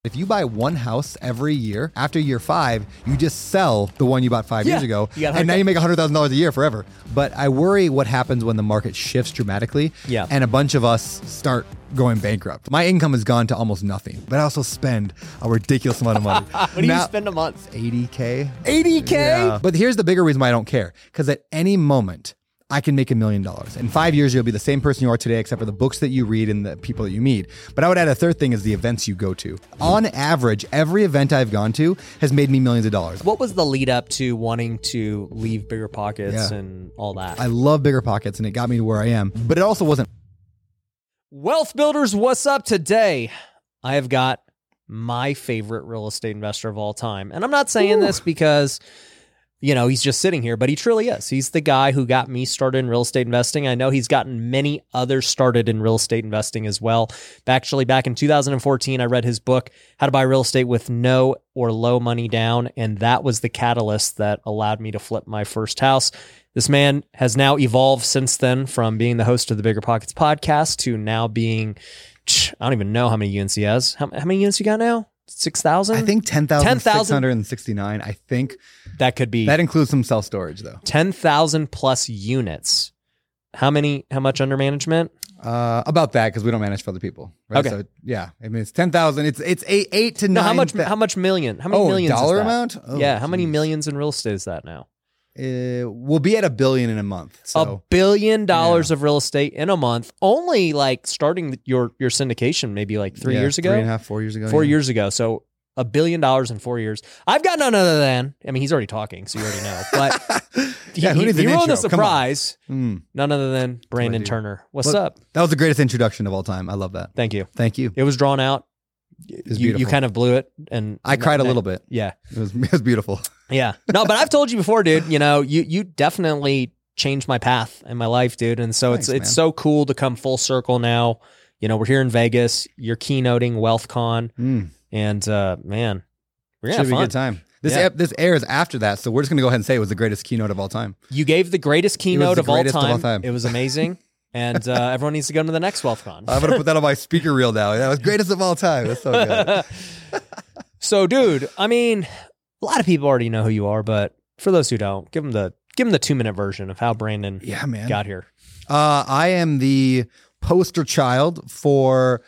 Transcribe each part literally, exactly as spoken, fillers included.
If you buy one house every year, after year five, you just sell the one you bought five Yeah. years ago, You got and now you make one hundred thousand dollars a year forever. But I worry what happens when the market shifts dramatically, Yeah. and a bunch of us start going bankrupt. My income has gone to almost nothing, but I also spend a ridiculous amount of money. What do you spend a month? eighty K. eighty K? Yeah. But here's the bigger reason why I don't care. Because at any moment, I can make a million dollars. In five years, you'll be the same person you are today, except for the books that you read and the people that you meet. But I would add a third thing is the events you go to. On average, every event I've gone to has made me millions of dollars. What was the lead up to wanting to leave Bigger Pockets Yeah. and all that? I love Bigger Pockets, and it got me to where I am. But it also wasn't. Wealth Builders, what's up today? I have got my favorite real estate investor of all time. And I'm not saying Ooh. this because, you know, he's just sitting here, but he truly is. He's the guy who got me started in real estate investing. I know he's gotten many others started in real estate investing as well. Actually, back in two thousand fourteen, I read his book, How to Buy Real Estate with No or Low Money Down. And that was the catalyst that allowed me to flip my first house. This man has now evolved since then from being the host of the Bigger Pockets podcast to now being, I don't even know how many units he has. How, how many units you got now? six thousand? I think ten thousand six hundred sixty-nine. I think That could be that includes some self-storage, though. ten thousand plus units. How many, how much under management? Uh, about that, because we don't manage for other people. Right? Okay. So, yeah. I mean, it's ten thousand. It's it's eight, eight to No, nine. how much, thou- how much million? How many Oh, millions dollar is that? amount? Oh, yeah, how many geez. millions in real estate is that now? Uh, we'll be at a billion in a month. A So billion dollars of real estate in a month, only like starting your your syndication maybe like three yeah, years ago, three and a half, four years ago. four yeah. years ago. So a billion dollars in four years. I've got none other than, I mean, he's already talking, so you already know. But Yeah, he, who needs he an ruined the intro? Come on. surprise. Mm. None other than Brandon do. Turner. What's Well, up? That was the greatest introduction of all time. I love that. Thank you. Thank you. It was drawn out. was You, you beautiful. kind of blew it, and I cried a little bit. Yeah, It was it was beautiful. yeah. No, but I've told you before, dude. You know, you you definitely changed my path in my life, dude. And so Thanks, it's it's man. so cool to come full circle now. You know, we're here in Vegas. You're keynoting WealthCon, Mm. and uh, man, we're gonna Should have be a fun. good time. This Yeah. ep- this airs after that, so we're just gonna go ahead and say it was the greatest keynote of all time. You gave the greatest keynote the of, all greatest of all time. time. It was amazing, and uh, everyone needs to go to the next WealthCon. I'm gonna put that on my speaker reel now. That was greatest of all time. That's so good. So, dude, I mean, a lot of people already know who you are, but for those who don't, give them the give them the two minute version of how Brandon Yeah, man. got here. Uh, I am the poster child for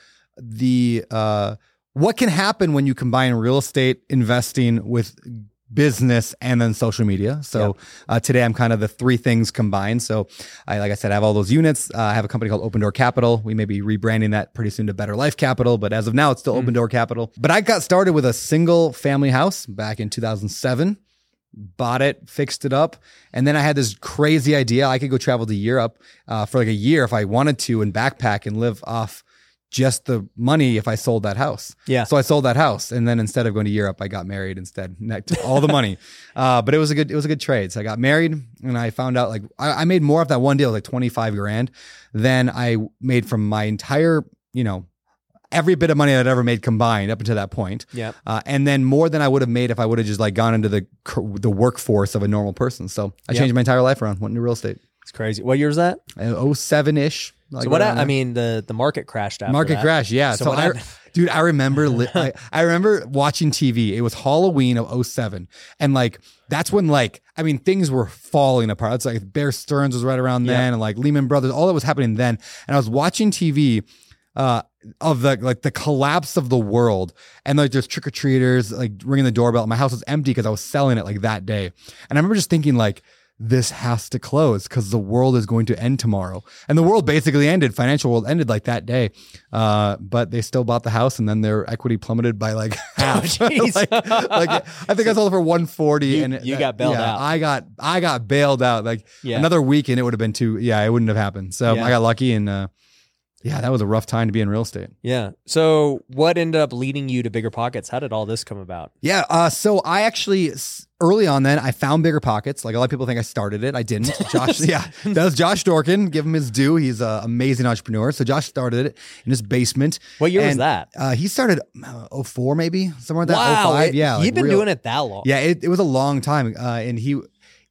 the uh, what can happen when you combine real estate investing with business and then social media. So uh, today I'm kind of the three things combined. So I, like I said, I have all those units. Uh, I have a company called Open Door Capital. We may be rebranding that pretty soon to Better Life Capital, but as of now, it's still Open Door Capital. But I got started with a single family house back in two thousand seven. Bought it, fixed it up, and then I had this crazy idea. I could go travel to Europe uh, for like a year if I wanted to and backpack and live off just the money if I sold that house. Yeah. So I sold that house, and then instead of going to Europe, I got married instead. And I took all the money, uh, but it was a good it was a good trade. So I got married, and I found out like I, I made more of that one deal, like twenty five grand, than I made from my entire you know. every bit of money I'd ever made combined up until that point. Yeah. Uh, and then more than I would have made if I would have just like gone into the the workforce of a normal person. So I Yep. changed my entire life around, went into real estate. It's crazy. What year is that? oh seven-ish. Like so what? around I there. mean, the the market crashed after Market that. crash, yeah. So So, what I, happened? dude, I remember, li- I, I remember watching T V. It was Halloween of oh seven, and like that's when like I mean things were falling apart. It's like Bear Stearns was right around then, Yeah. and like Lehman Brothers, all that was happening then. And I was watching T V. Uh, of the like the collapse of the world, and like there's trick or treaters like ringing the doorbell. My house was empty because I was selling it like that day, and I remember just thinking like, this has to close because the world is going to end tomorrow. And the world basically ended. Financial world ended like that day. Uh, but they still bought the house, and then their equity plummeted by like half. jeez. like, like, I think I sold it for one forty. You- and you that- got bailed yeah, out. I got I got bailed out. Like Yeah. another week, and it would have been too. Yeah, it wouldn't have happened. So Yeah. I got lucky, and uh, yeah, that was a rough time to be in real estate. Yeah. So what ended up leading you to Bigger Pockets? How did all this come about? Yeah. Uh, so I actually s- early on then I found Bigger Pockets. Like a lot of people think I started it. I didn't. Josh, yeah, that was Josh Dorkin. Give him his due. He's an amazing entrepreneur. So Josh started it in his basement. What year was And, that? Uh, he started uh, oh four maybe, somewhere like that. Wow. oh five it- yeah. like You've been real- doing it that long. Yeah, it, it was a long time. Uh, and he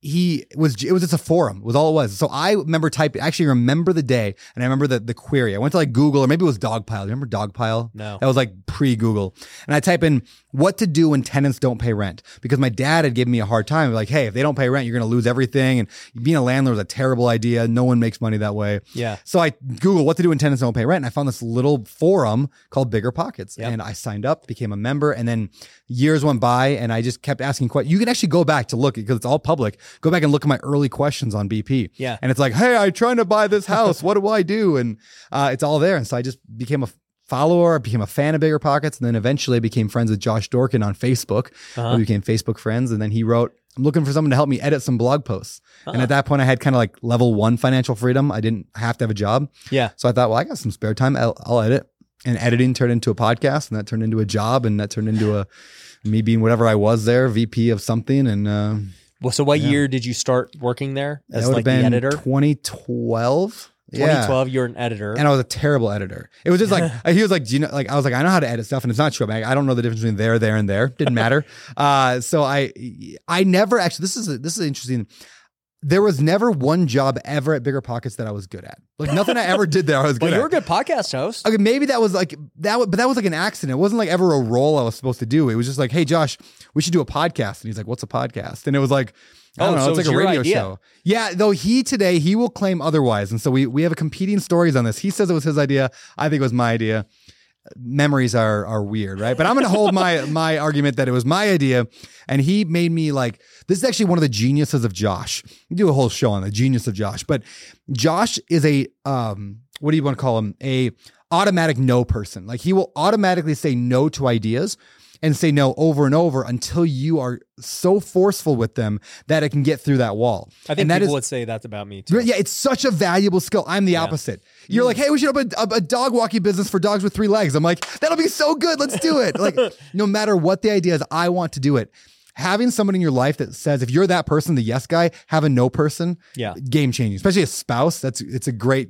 he was, it was just a forum was all it was. So I remember typing, actually remember the day and I remember the, the query. I went to like Google or maybe it was Dogpile. Remember Dogpile? No. That was like pre-Google. And I type in what to do when tenants don't pay rent because my dad had given me a hard time. Like, hey, if they don't pay rent, you're going to lose everything. And being a landlord is a terrible idea. No one makes money that way. Yeah. So I Googled what to do when tenants don't pay rent. And I found this little forum called Bigger Pockets. Yep. And I signed up, became a member. And then years went by and I just kept asking questions. You can actually go back to look because it's all public. Go back and look at my early questions on B P. Yeah. And it's like, hey, I'm trying to buy this house. What do I do? And uh, it's all there. And so I just became a follower, I became a fan of Bigger Pockets. And then eventually I became friends with Josh Dorkin on Facebook. Uh-huh. We became Facebook friends. And then he wrote, I'm looking for someone to help me edit some blog posts. Uh-huh. And at that point I had kind of like level one financial freedom. I didn't have to have a job. Yeah. So I thought, well, I got some spare time. I'll, I'll edit. And editing turned into a podcast and that turned into a job and that turned into a me being whatever I was there, V P of something. And uh, Well, so what yeah. year did you start working there as that would like have the been editor? twenty twelve. twenty twelve, you're an editor. And I was a terrible editor. It was just like, he was like, do you know, like, I was like, I know how to edit stuff and it's not true. I, mean, I don't know the difference between there, there, and there. Didn't matter. uh, so I, I never actually, this is, a, this is interesting. There was never one job ever at Bigger Pockets that I was good at. Like nothing I ever did there I was good But at. you're a good podcast host. Okay, maybe that was like that, but that was like an accident. It wasn't like ever a role I was supposed to do. It was just like, hey, Josh, we should do a podcast. And he's like, what's a podcast? And it was like, I don't Oh, know, so it's it's like a your radio idea. show. Yeah, though he today he will claim otherwise, and so we we have a competing stories on this. He says it was his idea. I think it was my idea. Memories are are weird, right? But I'm going to hold my my argument that it was my idea, and he made me like this is actually one of the geniuses of Josh. We do a whole show on the genius of Josh, but Josh is a um what do you want to call him? A automatic no person. Like he will automatically say no to ideas and say no over and over until you are so forceful with them that it can get through that wall. I think and that people is, would say that's about me too. yeah, it's such a valuable skill. I'm the Yeah. opposite. You're like, hey, we should open a, a dog walking business for dogs with three legs. I'm like, that'll be so good. Let's do it. Like, no matter what the idea is, I want to do it. Having someone in your life that says, if you're that person, the yes guy, have a no person, Yeah. game changing. Especially a spouse. That's it's a great,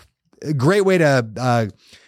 a great way to uh,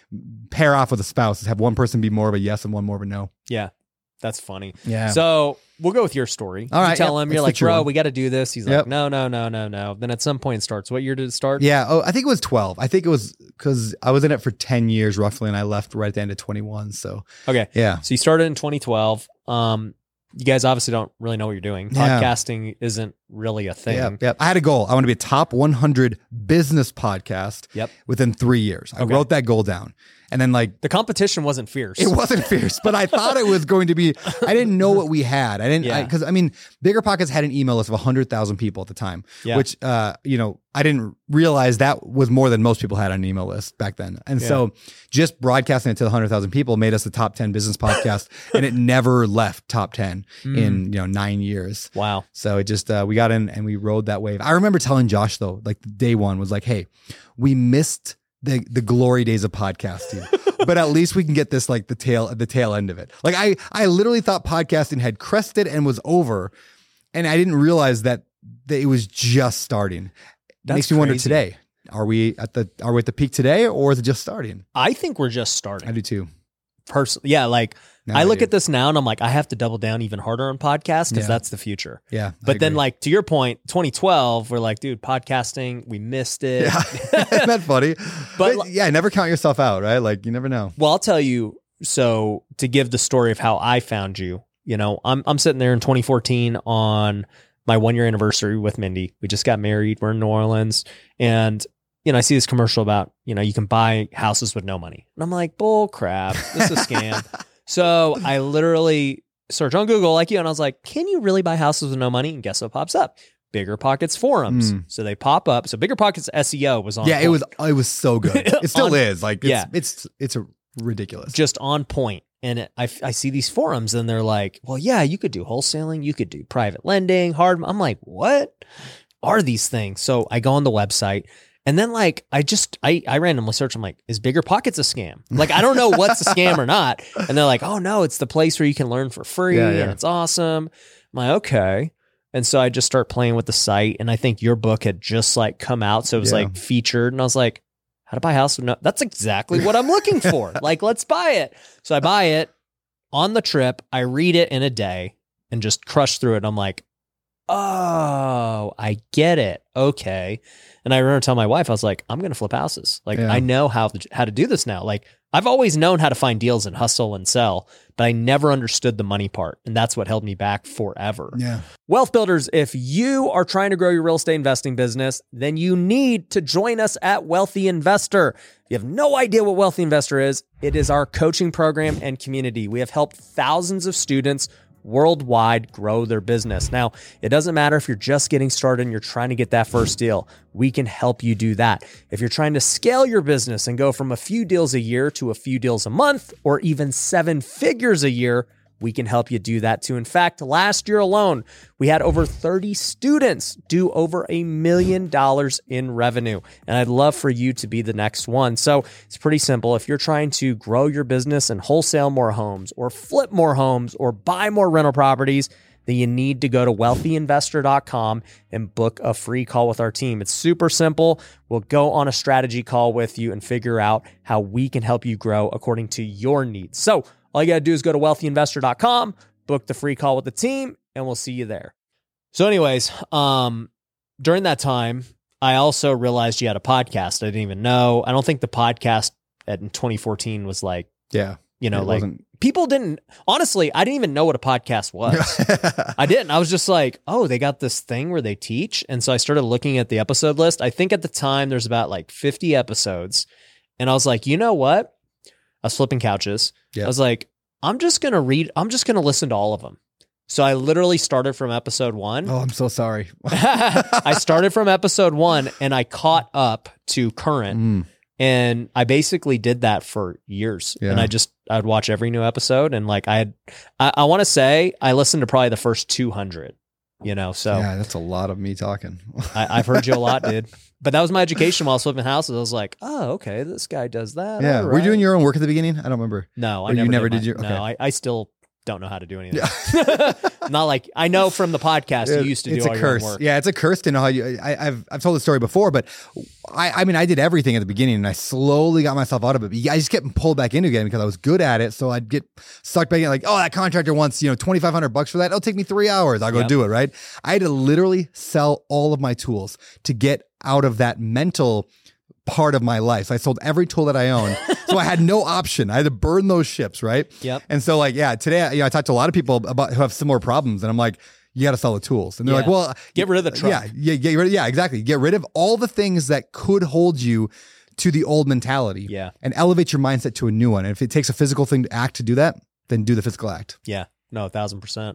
pair off with a spouse is have one person be more of a yes and one more of a no. Yeah. That's funny. Yeah. So we'll go with your story. All right, You tell yep, him, it's you're the like, true bro, one. we got to do this. He's Yep. like, no, no, no, no, no. Then at some point it starts. What year did it start? Yeah. Oh, I think it was twelve. I think it was because I was in it for ten years roughly, and I left right at the end of twenty-one. So Okay. yeah. So you started in twenty twelve. Um, you guys obviously don't really know what you're doing. Yeah. Podcasting isn't really a thing. Yep, yep. I had a goal. I want to be a top one hundred business podcast Yep. within three years. I Okay. wrote that goal down. And then like, The competition wasn't fierce. it wasn't fierce, but I thought it was going to be, I didn't know what we had. I didn't, Yeah. because I, I mean, Bigger Pockets had an email list of one hundred thousand people at the time, Yeah. which, uh, you know, I didn't realize that was more than most people had on an email list back then. And Yeah. so just broadcasting it to the one hundred thousand people made us the top ten business podcast and it never left top ten Mm. in, you know, nine years. Wow. So it just, uh, we got in and we rode that wave. I remember telling Josh though, like day one was like, hey, we missed the, the glory days of podcasting, but at least we can get this, like the tail, the tail end of it. Like I, I literally thought podcasting had crested and was over. And I didn't realize that, that it was just starting. That's Makes me wonder crazy. today, are we at the, are we at the peak today or is it just starting? I think we're just starting. I do too. Personally, yeah, like No, I look do. at this now and I'm like, I have to double down even harder on podcasts because Yeah. that's the future. Yeah. I But then, agree. like to your point, twenty twelve, we're like, dude, podcasting, we missed it. yeah, isn't that funny? But- But, yeah, never count yourself out, right? Like you never know. Well, I'll tell you. So to give the story of how I found you, you know, I'm I'm sitting there in twenty fourteen on my one year anniversary with Mindy. We just got married. We're in New Orleans, and you know, I see this commercial about, you know, you can buy houses with no money, and I'm like, bull crap, this is a scam. So I literally search on Google like you, and I was like, can you really buy houses with no money? And guess what pops up? Bigger Pockets forums. Mm. So they pop up. So Bigger Pockets S E O was on. Yeah, it point. was it was so good. It still On- is. Like it's, yeah. it's it's a ridiculous. just on point. And it, I, I see these forums and they're like, well, yeah, you could do wholesaling. You could do private lending, hard. I'm like, what are these things? So I go on the website and then like, I just, I, I randomly search. I'm like, is Bigger Pockets a scam? Like, I don't know what's a scam or not. And they're like, oh no, it's the place where you can learn for free Yeah, yeah. and it's awesome. I'm like, okay. And so I just start playing with the site. And I think your book had just like come out. So it was Yeah. like featured. And I was like, how to buy a house? No, that's exactly what I'm looking for. Like, let's buy it. So I buy it on the trip. I read it in a day and just crush through it. And I'm like, oh, I get it. Okay. And I remember telling my wife, I was like, I'm going to flip houses. Like, Yeah. I know how to, how to do this now. Like, I've always known how to find deals and hustle and sell, but I never understood the money part. And that's what held me back forever. Yeah. Wealth Builders, if you are trying to grow your real estate investing business, then you need to join us at Wealthy Investor. If you have no idea what Wealthy Investor is, it is our coaching program and community. We have helped thousands of students worldwide grow their business. Now, it doesn't matter if you're just getting started and you're trying to get that first deal. We can help you do that. If you're trying to scale your business and go from a few deals a year to a few deals a month or even seven figures a year, we can help you do that too. In fact, last year alone, we had over thirty students do over a million dollars in revenue. And I'd love for you to be the next one. So it's pretty simple. If you're trying to grow your business and wholesale more homes or flip more homes or buy more rental properties, then you need to go to wealthy investor dot com and book a free call with our team. It's super simple. We'll go on a strategy call with you and figure out how we can help you grow according to your needs. So all you got to do is go to wealthy investor dot com, book the free call with the team, and we'll see you there. So anyways, um, during that time, I also realized you had a podcast. I didn't even know. I don't think the podcast at, in twenty fourteen was like, Yeah. you know, It like wasn't- people didn't, honestly, I didn't even know what a podcast was. I didn't. I was just like, oh, they got this thing where they teach. And so I started looking at the episode list. I think at the time there's about like fifty episodes. And I was like, you know what? I was flipping couches. Yeah. I was like, I'm just going to read, I'm just going to listen to all of them. So I literally started from episode one. Oh, I'm so sorry. I started from episode one and I caught up to current. Mm. And I basically did that for years. Yeah. And I just, I'd watch every new episode. And like I had, I, I want to say I listened to probably the first two hundred, you know, so Yeah, that's a lot of me talking. I, I've heard you a lot, dude. But that was my education while I was flipping houses. I was like, oh, okay, this guy does that. Yeah. All Were you right. doing your own work at the beginning? I don't remember. No, I Or you never, never did, did your- my- okay. No, I, I still don't know how to do anything. Not like I know from the podcast you used to it's do a all curse. your own work. Yeah, it's a curse to know how you. I, I've I've told the story before, but I I mean I did everything at the beginning, and I slowly got myself out of it. But I just kept pulled back into it again because I was good at it. So I'd get sucked back in, like, oh, that contractor wants you know twenty five hundred bucks for that. It'll take me three hours. I'll go Yep. do it. Right. I had to literally sell all of my tools to get out of that mental part of my life. So I sold every tool that I owned. So I had no option. I had to burn those ships, right? Yep. And so like, yeah, today, you know, I talked to a lot of people about who have similar problems, and I'm like, you got to sell the tools. And they're Yeah. like, well, Get rid of the truck. Yeah, yeah, get rid of, yeah, exactly. Get rid of all the things that could hold you to the old mentality. Yeah. And elevate your mindset to a new one. And if it takes a physical thing to act to do that, then do the physical act. Yeah, no, a thousand percent.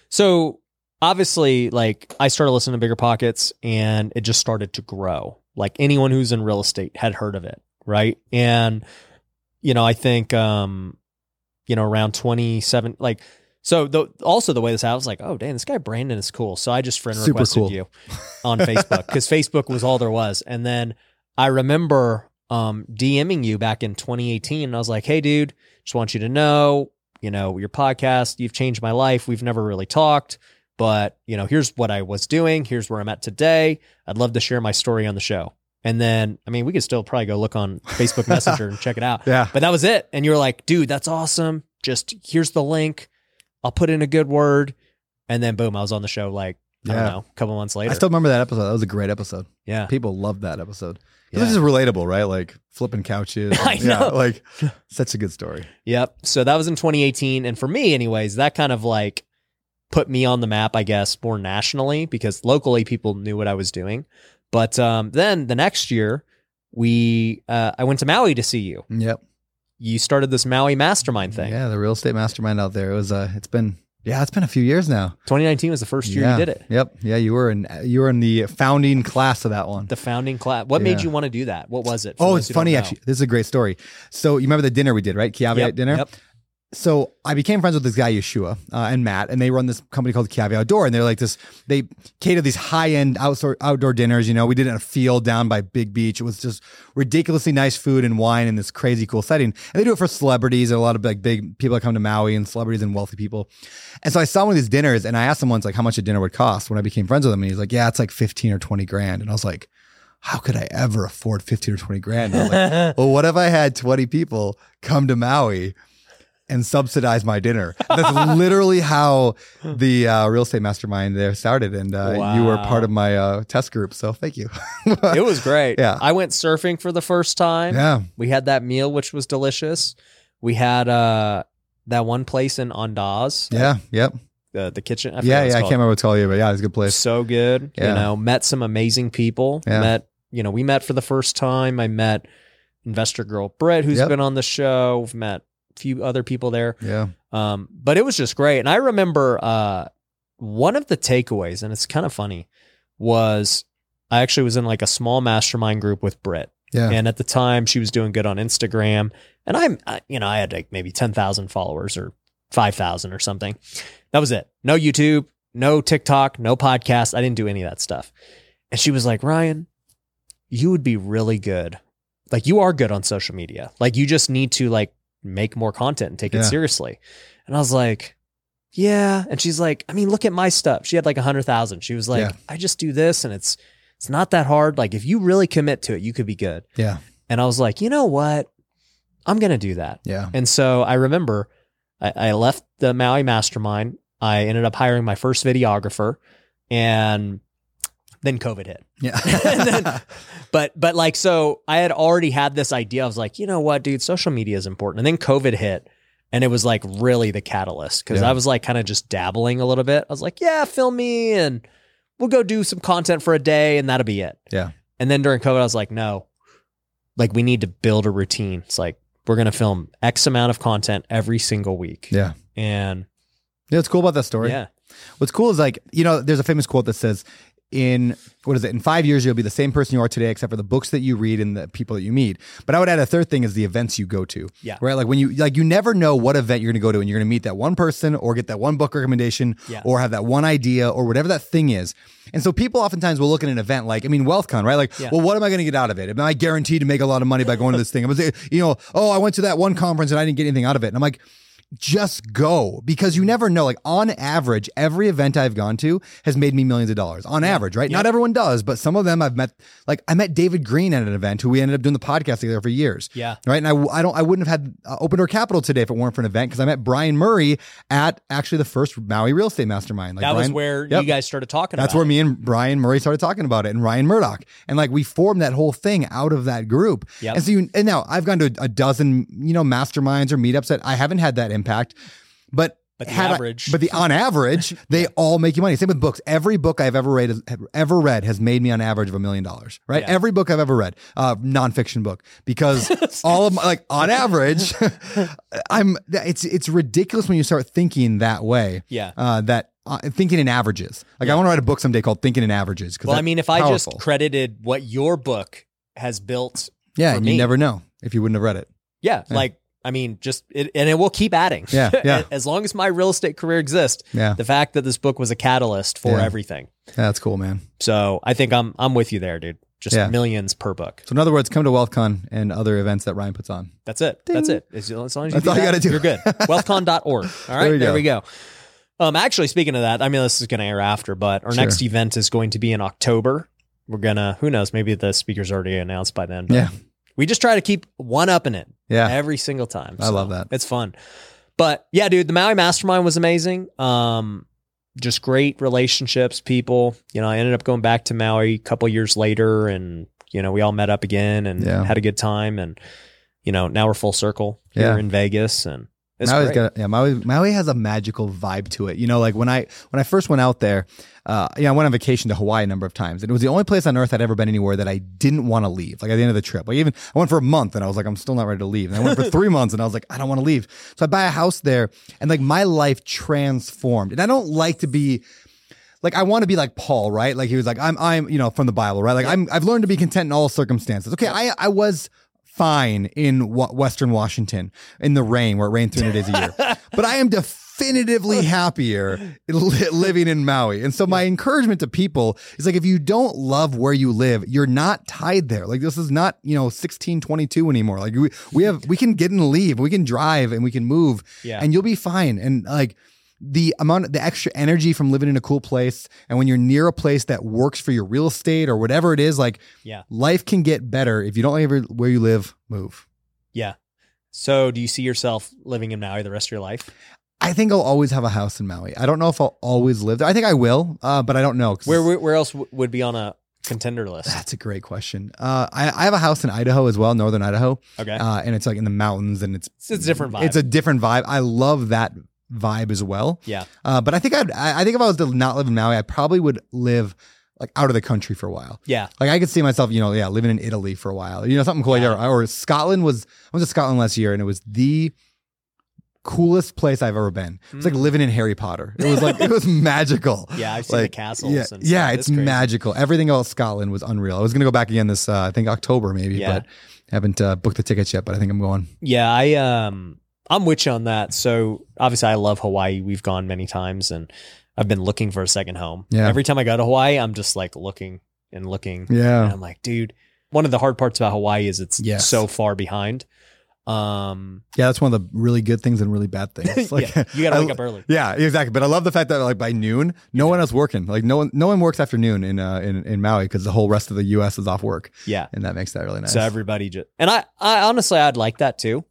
So obviously, like I started listening to Bigger Pockets and it just started to grow. Like anyone who's in real estate had heard of it, right? And, you know, I think, um, you know, around twenty-seven, like, so the, also the way this happened, I was like, oh, damn, this guy Brandon is cool. So I just friend Super requested cool. you on Facebook because Facebook was all there was. And then I remember um, DMing you back in twenty eighteen. And I was like, hey, dude, just want you to know, you know, your podcast, you've changed my life. We've never really talked, but, you know, here's what I was doing. Here's where I'm at today. I'd love to share my story on the show. And then, I mean, we could still probably go look on Facebook Messenger and check it out. Yeah. But that was it. And you were like, dude, that's awesome. Just here's the link. I'll put in a good word. And then boom, I was on the show like, I Yeah. don't know, a couple months later. I still remember that episode. That was a great episode. yeah. People loved that episode. Yeah. This is relatable, right? Like flipping couches. I Yeah, know. like such a good story. Yep. So that was in twenty eighteen. And for me, anyways, that kind of like put me on the map, I guess, more nationally because locally people knew what I was doing. But um, then the next year, we uh, I went to Maui to see you. Yep. You started this Maui mastermind thing. Yeah, the real estate mastermind out there. It was uh it's been yeah, it's been a few years now. twenty nineteen was the first year yeah. you did it. Yep. Yeah, you were in you were in the founding class of that one. The founding class. What made Yeah. you want to do that? What was it? for Oh, those it's who don't funny know? actually. This is a great story. So you remember the dinner we did, right? Caveat Yep, dinner. Yep. So I became friends with this guy Yeshua uh, and Matt, and they run this company called Caveat Outdoor, and they're like this. They cater these high end outdoor outdoor dinners. You know, we did it in a field down by Big Beach. It was just ridiculously nice food and wine in this crazy cool setting. And they do it for celebrities and a lot of like big people that come to Maui and celebrities and wealthy people. And so I saw one of these dinners, and I asked him once like how much a dinner would cost when I became friends with him, and he's like, "Yeah, it's like fifteen or twenty grand." And I was like, how could I ever afford fifteen or twenty grand? And I was like, well, what if I had twenty people come to Maui? and subsidize my dinner. That's literally how the uh, real estate mastermind there started. And uh, Wow. you were part of my uh, test group. So thank you. It was great. Yeah. I went surfing for the first time. Yeah. We had that meal, which was delicious. We had uh, that one place in Andaz. Yeah. Yep. The, the kitchen. I forget Yeah. what it's Yeah. I called. can't remember what to tell you, but yeah, it's a good place. So good. Yeah. You know, met some amazing people. Yeah. Met, you know, we met for the first time. I met investor girl Britt, who's Yep. been on the show. We've met a few other people there. Yeah. Um, but it was just great. And I remember uh, one of the takeaways, and it's kind of funny, was I actually was in like a small mastermind group with Britt. Yeah. And at the time, she was doing good on Instagram. And I'm, I, you know, I had like maybe ten thousand followers or five thousand or something. That was it. No YouTube, no TikTok, no podcast. I didn't do any of that stuff. And she was like, Ryan, you would be really good. Like, you are good on social media. Like, you just need to like make more content and take Yeah. it seriously. And I was like, yeah. And she's like, I mean, look at my stuff. She had like a hundred thousand. She was like, Yeah. I just do this and it's, it's not that hard. Like, if you really commit to it, you could be good. Yeah. And I was like, you know what? I'm going to do that. Yeah. And so I remember I, I left the Maui Mastermind. I ended up hiring my first videographer, and then COVID hit. Yeah. And then- but, but like, so I had already had this idea. I was like, you know what, dude, social media is important. And then COVID hit, and it was like really the catalyst, because Yeah. I was like kind of just dabbling a little bit. I was like, yeah, film me and we'll go do some content for a day and that'll be it. Yeah. And then during COVID, I was like, no, like we need to build a routine. It's like, we're going to film X amount of content every single week. Yeah. And Yeah. What's cool about that story? yeah, What's cool is like, you know, there's a famous quote that says, in what is it? In five years, you'll be the same person you are today, except for the books that you read and the people that you meet. But I would add a third thing is the events you go to. Yeah. Right. Like when you, like, you never know what event you're going to go to, and you're going to meet that one person or get that one book recommendation Yeah. or have that one idea or whatever that thing is. And so people oftentimes will look at an event like, I mean, WealthCon, right? Like, Yeah. well, what am I going to get out of it? Am I guaranteed to make a lot of money by going to this thing? I was, you know, oh, I went to that one conference and I didn't get anything out of it. And I'm like, just go, because you never know. Like, on average, every event I've gone to has made me millions of dollars on average, right? Yeah. Not everyone does, but some of them I've met. Like, I met David Green at an event who we ended up doing the podcast together for years. Yeah. Right. And I, I don't, I wouldn't have had uh, Open Door Capital today if it weren't for an event, because I met Brian Murray at actually the first Maui Real Estate Mastermind. Like that was Brian- where Yep. you guys started talking That's about where it. me and Brian Murray started talking about it, and Ryan Murdoch. And like, we formed that whole thing out of that group. Yep. And so you, and now I've gone to a dozen, you know, masterminds or meetups that I haven't had that impact, but But the had I- average. but the on average, they all make you money. Same with books. Every book I've ever read, has- ever read has made me on average of a million dollars, right? Yeah. Every book I've ever read, uh, nonfiction book, because all of my, like, on average, I'm, it's, it's ridiculous when you start thinking that way. Yeah. Uh, that, uh, thinking in averages. Like, I want to write a book someday called Thinking in Averages. 'cause Well, I that's mean, if I powerful. just credited what your book has built, yeah, for and me. you never know if you wouldn't have read it. yeah, like, I mean, just, it, and it will keep adding. Yeah, yeah. As long as my real estate career exists, Yeah. the fact that this book was a catalyst for Yeah. everything. Yeah, that's cool, man. So I think I'm, I'm with you there, dude. Just Yeah. millions per book. So in other words, come to WealthCon and other events that Ryan puts on. That's it. That's it. As, as long as you That's do all you that, gotta do. you're good. wealthcon dot org. All right. There There, you we go. Um, actually, speaking of that, I mean, this is going to air after, but our Sure. next event is going to be in October. We're going to, who knows, maybe the speaker's already announced by then. But Yeah. we just try to keep one up in it Yeah. every single time. I love that. It's fun. But yeah, dude, the Maui Mastermind was amazing. Um, just great relationships, people. You know, I ended up going back to Maui a couple years later, and, you know, we all met up again and Yeah. had a good time. And, you know, now we're full circle here Yeah. in Vegas, and it's Maui's great. got, yeah, Maui, Maui has a magical vibe to it. You know, like when I when I first went out there, uh, yeah, I went on vacation to Hawaii a number of times, and it was the only place on earth I'd ever been anywhere that I didn't want to leave. Like at the end of the trip, like even I went for a month, and I was like, I'm still not ready to leave. And I went for three months, and I was like, I don't want to leave. So I buy a house there, and like my life transformed. And I don't like to be. Like, I want to be like Paul, right? Like he was like, I'm, I'm, you know, from the Bible, right? Like I'm, I've learned to be content in all circumstances. Okay. I, I was fine in wa- Western Washington in the rain where it rained three hundred days a year, but I am definitively happier li- living in Maui. And so my encouragement to people is like, if you don't love where you live, you're not tied there. Like this is not, you know, sixteen twenty-two anymore. Like we, we have, we can get and leave, we can drive and we can move Yeah. and you'll be fine. And like, the amount, the extra energy from living in a cool place, and when you're near a place that works for your real estate or whatever it is, like Yeah. life can get better if you don't like where you live. Move. Yeah. So do you see yourself living in Maui the rest of your life? I think I'll always have a house in Maui. I don't know if I'll always live there. I think I will, uh, but I don't know. Where, where where else w- would be on a contender list? That's a great question. Uh, I, I have a house in Idaho as well, northern Idaho. Okay. Uh, and it's like in the mountains, and it's It's a different vibe. It's a different vibe. I love that vibe as well. Yeah. Uh, but I think I'd, I I think if I was to not live in Maui, I probably would live like out of the country for a while. Yeah. Like I could see myself, you know, yeah, living in Italy for a while. You know, something cool. Yeah. Like that. Or Scotland was. I was in Scotland last year, and it was the coolest place I've ever been. It was like living in Harry Potter. It was like it was magical. Yeah, I've seen like, the castles. Yeah, and yeah stuff. it's magical. Everything about Scotland was unreal. I was gonna go back again this, uh, I think October maybe, Yeah. but haven't uh, booked the tickets yet. But I think I'm going. Yeah, I um, I'm with you on that. So obviously, I love Hawaii. We've gone many times, and I've been looking for a second home. Yeah. Every time I go to Hawaii, I'm just like looking and looking. Yeah. And I'm like, dude. One of the hard parts about Hawaii is it's Yes. so far behind. Um, Yeah, that's one of the really good things and really bad things. Like, yeah, you got to I- wake up early. Yeah, exactly. But I love the fact that like by noon, no one else working. Like no one, no one works after noon in uh, in in Maui because the whole rest of the U S is off work, Yeah. and that makes that really nice. So everybody just, and I, I honestly, I'd like that too.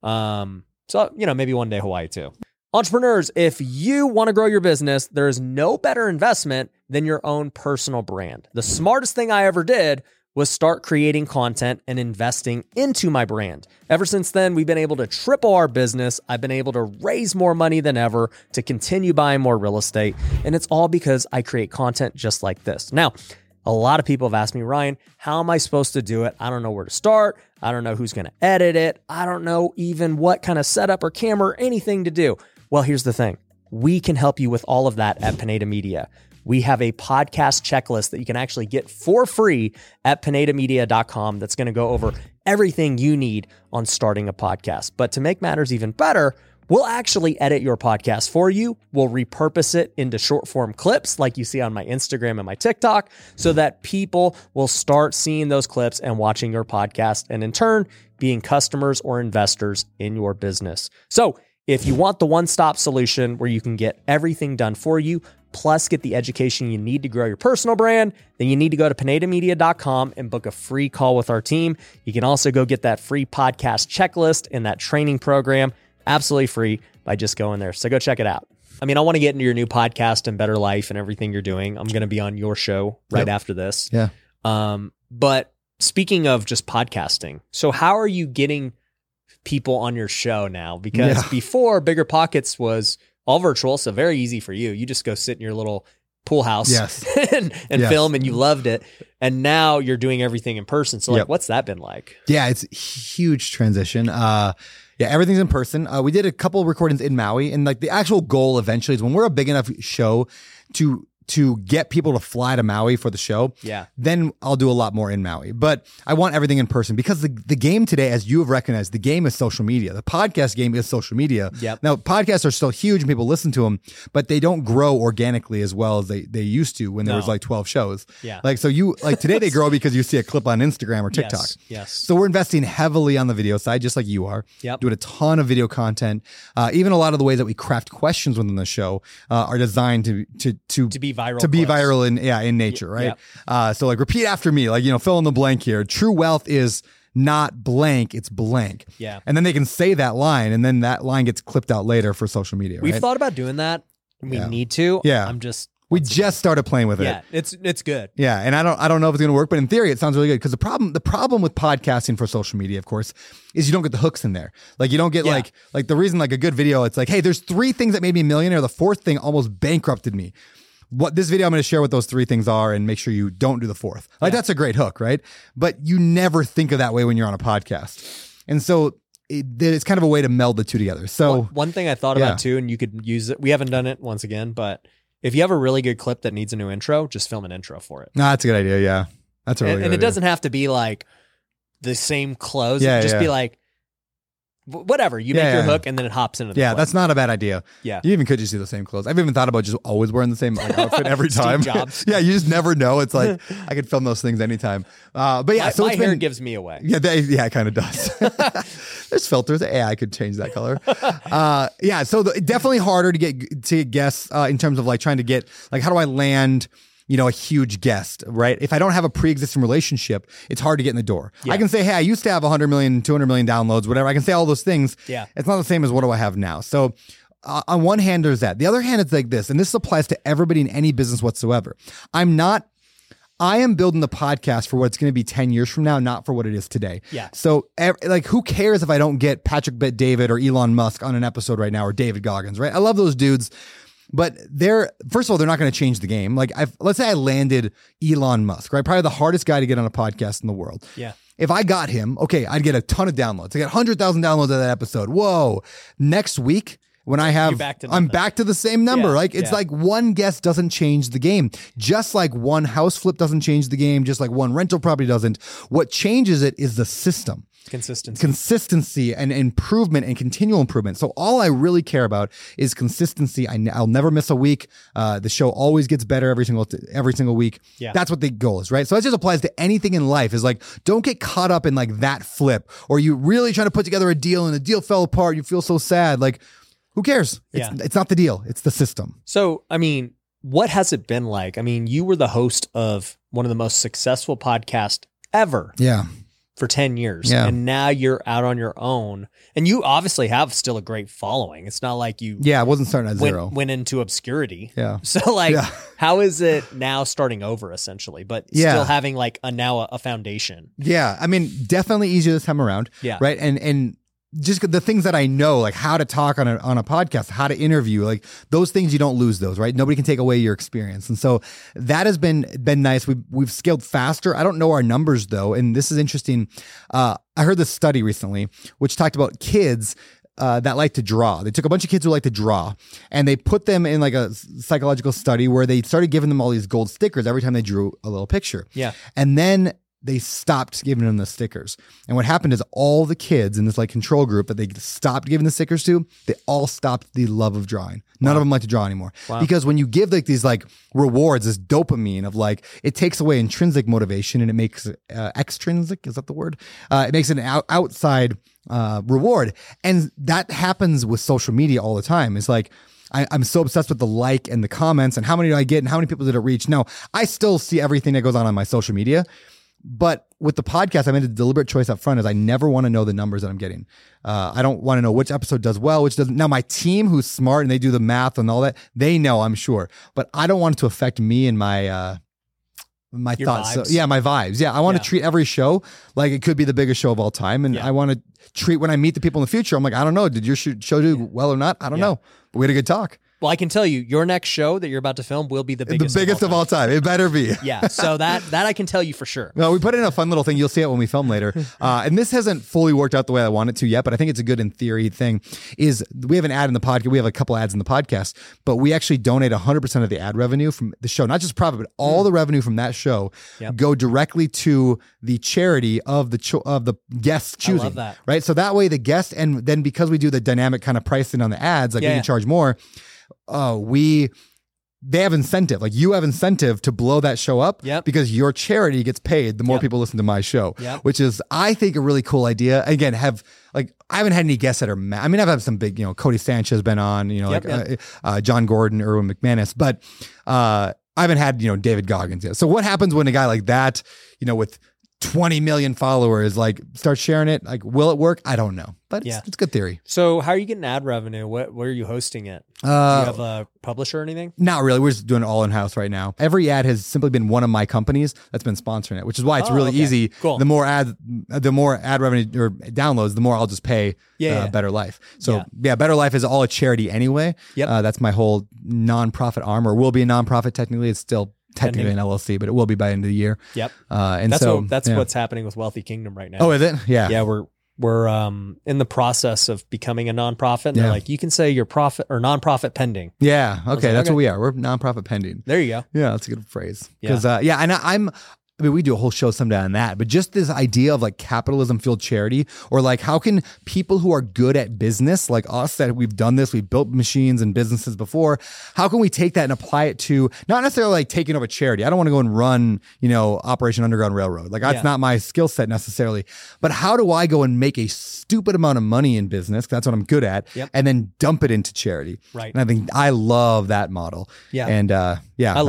Um, so, you know, maybe one day Hawaii too. Entrepreneurs, if you want to grow your business, there is no better investment than your own personal brand. The smartest thing I ever did was start creating content and investing into my brand. Ever since then, we've been able to triple our business. I've been able to raise more money than ever to continue buying more real estate. And it's all because I create content just like this. Now, a lot of people have asked me, Ryan, how am I supposed to do it? I don't know where to start. I don't know who's going to edit it. I don't know even what kind of setup or camera or anything to do. Well, here's the thing. We can help you with all of that at Pineda Media. We have a podcast checklist that you can actually get for free at pineda media dot com that's going to go over everything you need on starting a podcast. But to make matters even better, we'll actually edit your podcast for you. We'll repurpose it into short form clips like you see on my Instagram and my TikTok so that people will start seeing those clips and watching your podcast and in turn being customers or investors in your business. So if you want the one-stop solution where you can get everything done for you, plus get the education you need to grow your personal brand, then you need to go to pineda media dot com and book a free call with our team. You can also go get that free podcast checklist and that training program absolutely free by just going there. So go check it out. I mean, I want to get into your new podcast and Better Life and everything you're doing. I'm going to be on your show right Yep. after this. Yeah. Um, but speaking of just podcasting, so how are you getting people on your show now? Because Yeah. before, Bigger Pockets was all virtual, so very easy for you. You just go sit in your little pool house Yes. and, and Yes. film, and you loved it. And now you're doing everything in person. So like, Yep. what's that been like? Yeah, it's a huge transition. Uh, yeah, everything's in person. Uh, we did a couple recordings in Maui, and like the actual goal eventually is when we're a big enough show to to get people to fly to Maui for the show. Yeah. Then I'll do a lot more in Maui. But I want everything in person because the, the game today, as you have recognized, the game is social media. The podcast game is social media. Yep. Now, podcasts are still huge and people listen to them, but they don't grow organically as well as they, they used to when there was No. like twelve shows. Yeah. Like, so you, like today they grow because you see a clip on Instagram or TikTok. Yes. Yes. So we're investing heavily on the video side, just like you are. Yep. Doing a ton of video content. Uh, even a lot of the ways that we craft questions within the show uh, are designed to to to to be viral. to be clips. viral in yeah in nature, right? Yep. Uh, so like repeat after me, like you know, fill in the blank here. True wealth is not blank, it's blank. Yeah. And then they can say that line, and then that line gets clipped out later for social media. We've right? thought about doing that. We Yeah. need to. Yeah. I'm just. we just started playing with Yeah. it. It's it's good. Yeah, and I don't I don't know if it's going to work, but in theory, it sounds really good because the problem the problem with podcasting for social media, of course, is you don't get the hooks in there. Like you don't get Yeah. like like the reason like a good video, it's like, hey, there's three things that made me a millionaire. The fourth thing almost bankrupted me. What this video I'm going to share what those three things are, and make sure you don't do the fourth. Like that's a great hook, right? But you never think of that way when you're on a podcast, and so it, it's kind of a way to meld the two together. So One, one thing I thought Yeah. about too, and you could use it. We haven't done it once again, but if you have a really good clip that needs a new intro, just film an intro for it. nah, that's a good idea. Yeah, that's a really and good and it idea. doesn't have to be like the same close. Yeah, just be yeah. like wh- whatever. You Yeah, make your yeah. hook and then it hops into the Yeah, clip. that's not a bad idea. Yeah. You even could just do the same clothes. I've even thought about just always wearing the same like, outfit every Steve time. Jobs. Yeah, you just never know. It's like I could film those things anytime. Uh, but yeah, my, so my it's hair been, gives me away. yeah, they, yeah, it kind of does. There's filters. Yeah, I could change that color. Uh, yeah, so the, definitely harder to get to get guests uh, in terms of like trying to get like how do I land you know, a huge guest, right? If I don't have a pre-existing relationship, it's hard to get in the door. Yeah. I can say, hey, I used to have one hundred million, two hundred million downloads, whatever. I can say all those things. Yeah. It's not the same as what do I have now. So uh, on one hand, there's that. The other hand, it's like this, and this applies to everybody in any business whatsoever. I'm not I am building the podcast for what it's going to be ten years from now, not for what it is today. Yeah. So, like, who cares if I don't get Patrick Bet-David or Elon Musk on an episode right now, or David Goggins, right? I love those dudes, but they're, first of all, they're not going to change the game. Like, I've, let's say I landed Elon Musk, right? Probably the hardest guy to get on a podcast in the world. Yeah. If I got him, okay, I'd get a ton of downloads. I get one hundred thousand downloads of that episode. Whoa. Next week, when I have, back to I'm nothing. back to the same number. Yeah, Like, it's yeah. like one guest doesn't change the game. Just like one house flip doesn't change the game. Just like one rental property doesn't. What changes it is the system. Consistency. Consistency and improvement and continual improvement. So all I really care about is consistency. I, I'll never miss a week. Uh, the show always gets better every single every single week. Yeah. That's what the goal is, right? So that just applies to anything in life. Is like, don't get caught up in like that flip, or you really trying to put together a deal and the deal fell apart. You feel so sad. Like, who cares? It's, Yeah. it's not the deal. It's the system. So, I mean, what has it been like? I mean, you were the host of one of the most successful podcasts ever Yeah. for ten years. Yeah. And now you're out on your own. And you obviously have still a great following. It's not like you Yeah. I wasn't starting at zero. went, went into obscurity. Yeah. So, like, Yeah. how is it now starting over, essentially, but Yeah. still having like a now a, a foundation? Yeah, I mean, definitely easier this time around. Yeah. Right. And and just the things that I know, like how to talk on a on a podcast, how to interview, like those things, you don't lose those, right? Nobody can take away your experience. And so that has been been nice. We've we've scaled faster. I don't know our numbers though. And this is interesting. Uh, I heard this study recently, which talked about kids Uh, that like to draw. They took a bunch of kids who like to draw and they put them in like a psychological study where they started giving them all these gold stickers every time they drew a little picture. Yeah. And then they stopped giving them the stickers. And what happened is all the kids in this like control group that they stopped giving the stickers to, they all stopped the love of drawing. None of them like to draw anymore. Wow. Because when you give like these like rewards, this dopamine of like, it takes away intrinsic motivation and it makes uh, extrinsic, is that the word? Uh, it makes it an out- outside uh, reward. And that happens with social media all the time. It's like, I, I'm so obsessed with the like and the comments and how many did I get and how many people did it reach. No, I still see everything that goes on on my social media. But with the podcast, I made a deliberate choice up front is I never want to know the numbers that I'm getting. Uh, I don't want to know which episode does well, which doesn't. Now, my team who's smart and they do the math and all that, they know, I'm sure. But I don't want it to affect me and my uh, my Your thoughts. So, vibes. yeah, my vibes. Yeah, I want Yeah. to treat every show like it could be the biggest show of all time. And Yeah. I want to treat when I meet the people in the future, I'm like, I don't know. Did your sh- show do well or not? I don't Yeah. know. But we had a good talk. Well, I can tell you, your next show that you're about to film will be the biggest. the biggest of all time. It better be. Yeah. So that that I can tell you for sure. No, we put in a fun little thing. You'll see it when we film later. Uh, and this hasn't fully worked out the way I want it to yet, but I think it's a good in theory thing. Is we have an ad in the podcast. We have a couple ads in the podcast, but we actually donate one hundred percent of the ad revenue from the show, not just profit, but all the revenue from that show Yep. go directly to the charity of the cho- of the guest choosing. I love that. Right. So that way the guest, and then because we do the dynamic kind of pricing on the ads, like Yeah, we yeah. can charge more. Uh, we. They have incentive, like you have incentive to blow that show up Yep. because your charity gets paid the more Yep. people listen to my show, Yep. which is, I think, a really cool idea. Again, have like, I haven't had any guests that are, ma- I mean, I've had some big, you know, Cody Sanchez been on, you know, Yep, like yep. Uh, uh, John Gordon, Erwin McManus, but uh, I haven't had, you know, David Goggins yet. So what happens when a guy like that, you know, with twenty million followers, like starts sharing it? Like, will it work? I don't know, but Yeah. it's, it's good theory. So how are you getting ad revenue? What where are you hosting it? Do Uh, you have a publisher or anything? Not really. We're just doing it all in house right now. Every ad has simply been one of my companies that's been sponsoring it, which is why it's Oh, really okay. easy. Cool. The more ad, the more ad revenue or downloads, the more I'll just pay. Yeah, uh, yeah. Better Life. So Yeah. yeah. Better Life is all a charity anyway. Yep. Uh, that's my whole nonprofit arm, or will be a nonprofit technically. It's still technically Pending. an L L C, but it will be by the end of the year. Yep. Uh, and That's so what, that's yeah. what's happening with Wealthy Kingdom right now. Oh, is it? Yeah. yeah, we're we're um in the process of becoming a nonprofit. And they're Yeah. like, you can say your profit or nonprofit pending. Yeah. Okay. like, that's okay. what we are. We're nonprofit pending. There you go. Yeah, that's a good phrase. Yeah. Because uh, yeah, and I, I'm. I mean, we do a whole show someday on that, but just this idea of like capitalism fueled charity, or like how can people who are good at business, like us, that we've done this, we've built machines and businesses before, how can we take that and apply it to not necessarily like taking over charity? I don't want to go and run, you know, Operation Underground Railroad. Like that's Yeah. not my skill set necessarily. But how do I go and make a stupid amount of money in business? 'Cause that's what I'm good at, Yep. and then dump it into charity. Right. And I think I love that model. Yeah. And uh, yeah, I that's love what- it.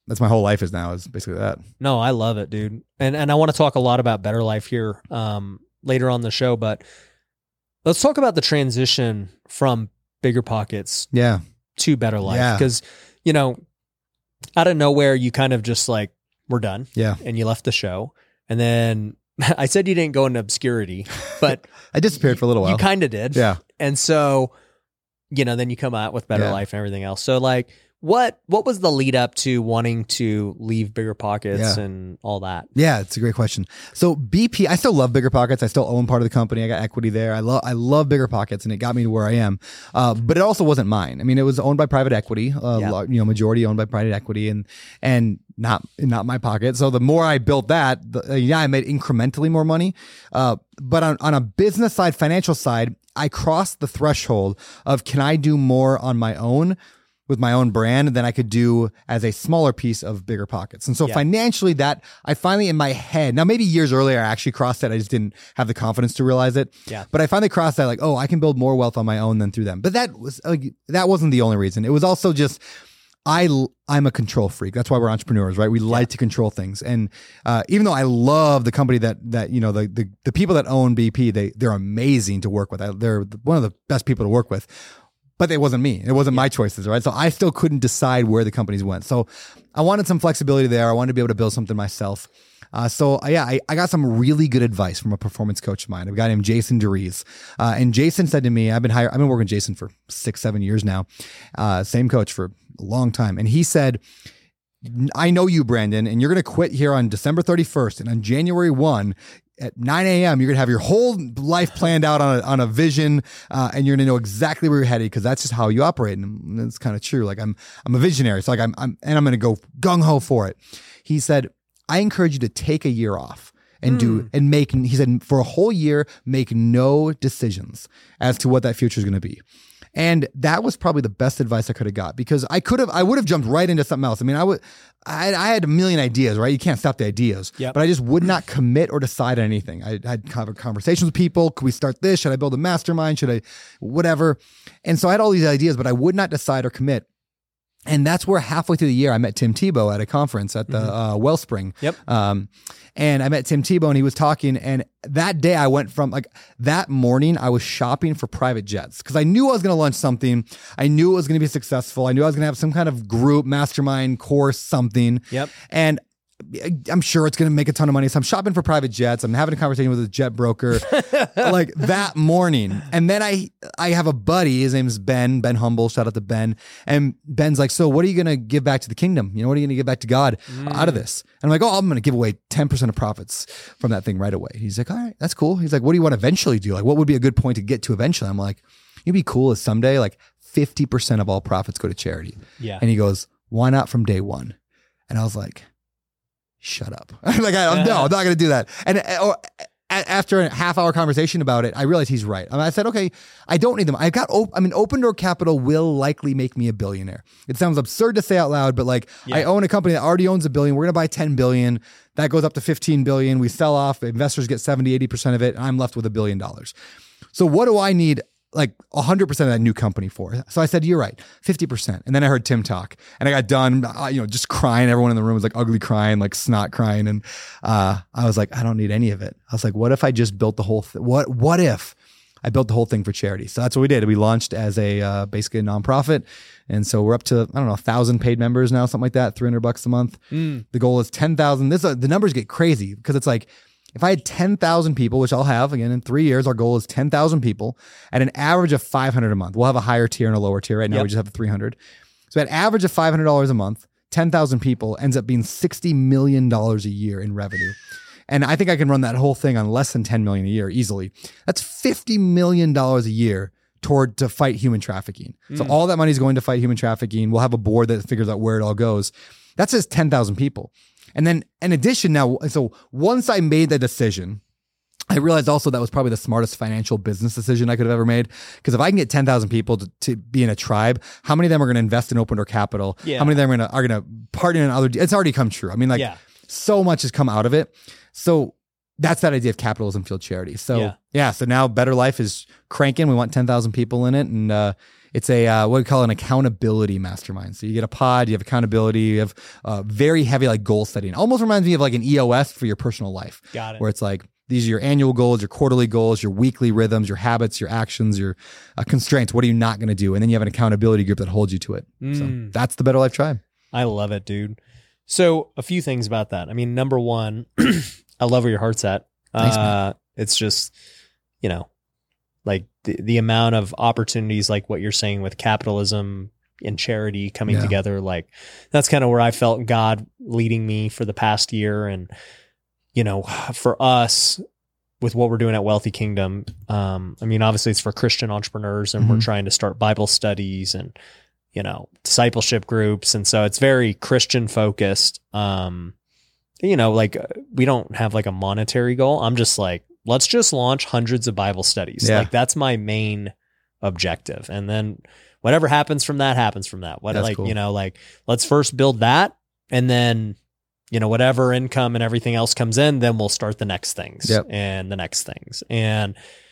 that's my whole life is now is basically that. No, I love it, dude. And and I want to talk a lot about Better Life here um, later on the show, but let's talk about the transition from Bigger Pockets Yeah. to Better Life. Yeah. Because, you know, out of nowhere, you kind of just like, we're done. Yeah. And you left the show. And then I said you didn't go into obscurity, but I disappeared for a little while. you kind of did. Yeah. And so, you know, then you come out with Better Yeah. Life and everything else. So like, what what was the lead up to wanting to leave Bigger Pockets Yeah. and all that? Yeah, it's a great question. So B P, I still love Bigger Pockets. I still own part of the company. I got equity there. I love I love Bigger Pockets, and it got me to where I am. Uh, but it also wasn't mine. I mean, it was owned by private equity. Uh, Yeah. You know, majority owned by private equity, and and not not my pocket. So the more I built that, the, uh, yeah, I made incrementally more money. Uh, but on on a business side, financial side, I crossed the threshold of can I do more on my own with my own brand than I could do as a smaller piece of Bigger Pockets. And so Yeah. financially that I finally in my head, now maybe years earlier, I actually crossed that. I just didn't have the confidence to realize it. Yeah. But I finally crossed that like, oh, I can build more wealth on my own than through them. But that was, like, that wasn't the only reason. It was also just, I, I'm a control freak. That's why we're entrepreneurs, right? We like to control things. And uh, even though I love the company that, that you know, the, the, the people that own B P, they, they're amazing to work with. I, they're one of the best people to work with. But it wasn't me. It wasn't my choices, right? So I still couldn't decide where the companies went. So I wanted some flexibility there. I wanted to be able to build something myself. Uh, so uh, yeah, I, I got some really good advice from a performance coach of mine, a guy named Jason DeRees. Uh, and Jason said to me, I've been hired, I've been working with Jason for six, seven years now. Uh, same coach for a long time. And he said, I know you, Brandon, and you're going to quit here on December thirty-first. And on January first, at nine a.m., you're going to have your whole life planned out on a, on a vision, uh, and you're going to know exactly where you're headed because that's just how you operate. And it's kind of true. Like I'm, I'm a visionary. So like I'm, I'm and I'm going to go gung ho for it. He said, I encourage you to take a year off and do, and make, he said, for a whole year, make no decisions as to what that future is going to be. And that was probably the best advice I could have got because I could have, I would have jumped right into something else. I mean, I would, I, I had a million ideas, right? You can't stop the ideas, Yep. but I just would not commit or decide on anything. I had conversations with people. Could we start this? Should I build a mastermind? Should I, whatever? And so I had all these ideas, but I would not decide or commit. And that's where halfway through the year, I met Tim Tebow at a conference at the Mm-hmm. uh, Wellspring. Yep. Um, and I met Tim Tebow and he was talking. And that day I went from like that morning, I was shopping for private jets because I knew I was going to launch something. I knew it was going to be successful. I knew I was going to have some kind of group, mastermind, course, something. Yep. And I'm sure it's going to make a ton of money. So I'm shopping for private jets. I'm having a conversation with a jet broker like that morning. And then I, I have a buddy, his name is Ben, Ben Humble. Shout out to Ben. And Ben's like, so what are you going to give back to the kingdom? You know, what are you going to give back to God mm. out of this? And I'm like, oh, I'm going to give away ten percent of profits from that thing right away. He's like, all right, that's cool. He's like, what do you want to eventually do? Like, what would be a good point to get to eventually? I'm like, it'd be cool if someday like fifty percent of all profits go to charity. Yeah. And he goes, why not from day one? And I was like, shut up. like, I, no, I'm not going to do that. And or, after a half hour conversation about it, I realized he's right. I, mean, I said, okay, I don't need them. I've got, op- I mean, Open Door Capital will likely make me a billionaire. It sounds absurd to say out loud, but like Yeah. I own a company that already owns a billion. We're going to buy ten billion. That goes up to fifteen billion. We sell off, investors get seventy, eighty percent of it. And I'm left with a billion dollars. So what do I need like one hundred percent of that new company for? So I said, you're right, fifty percent. And then I heard Tim talk and I got done, uh, you know, just crying. Everyone in the room was like ugly crying, like snot crying. And uh, I was like, I don't need any of it. I was like, what if I just built the whole thing? What, what if I built the whole thing for charity? So that's what we did. We launched as a uh, basically a nonprofit. And so we're up to, I don't know, a thousand paid members now, something like that, three hundred bucks a month. Mm. The goal is ten thousand. This uh, the numbers get crazy because it's like, if I had ten thousand people, which I'll have again in three years, our goal is ten thousand people at an average of five hundred a month. We'll have a higher tier and a lower tier. Right now, Yep. we just have three hundred. So at average of five hundred dollars a month, ten thousand people ends up being sixty million dollars a year in revenue. And I think I can run that whole thing on less than ten million dollars a year easily. That's fifty million dollars a year toward to fight human trafficking. Mm. So all that money is going to fight human trafficking. We'll have a board that figures out where it all goes. That's just ten thousand people. And then in addition now, so once I made the decision, I realized also that was probably the smartest financial business decision I could have ever made. Because if I can get ten thousand people to, to be in a tribe, how many of them are going to invest in Open Door Capital? Yeah. How many of them are going to, are going to partner in other, it's already come true. I mean, like Yeah. so much has come out of it. So that's that idea of capitalism field charity. So Yeah. yeah. So now Better Life is cranking. We want ten thousand people in it. And, uh, It's a uh, what we call an accountability mastermind. So you get a pod, you have accountability, you have uh, very heavy like goal setting. Almost reminds me of like an E O S for your personal life. Got it. Where it's like these are your annual goals, your quarterly goals, your weekly rhythms, your habits, your actions, your uh, constraints. What are you not going to do? And then you have an accountability group that holds you to it. Mm. So that's the Better Life Tribe. I love it, dude. So a few things about that. I mean, number one, I love where your heart's at. Thanks, man. Uh, it's just, you know, like the, the amount of opportunities, like what you're saying with capitalism and charity coming Yeah. together. Like that's kind of where I felt God leading me for the past year. And, you know, for us with what we're doing at Wealthy Kingdom, um, I mean, obviously it's for Christian entrepreneurs and Mhm. we're trying to start Bible studies and, you know, discipleship groups. And so it's very Christian focused. Um, you know, like we don't have like a monetary goal. I'm just like, let's just launch hundreds of Bible studies. Yeah. Like that's my main objective. And then whatever happens from that happens from that. What That's like, cool. you know, like let's first build that and then, you know, whatever income and everything else comes in, then we'll start the next things Yep. and the next things. And,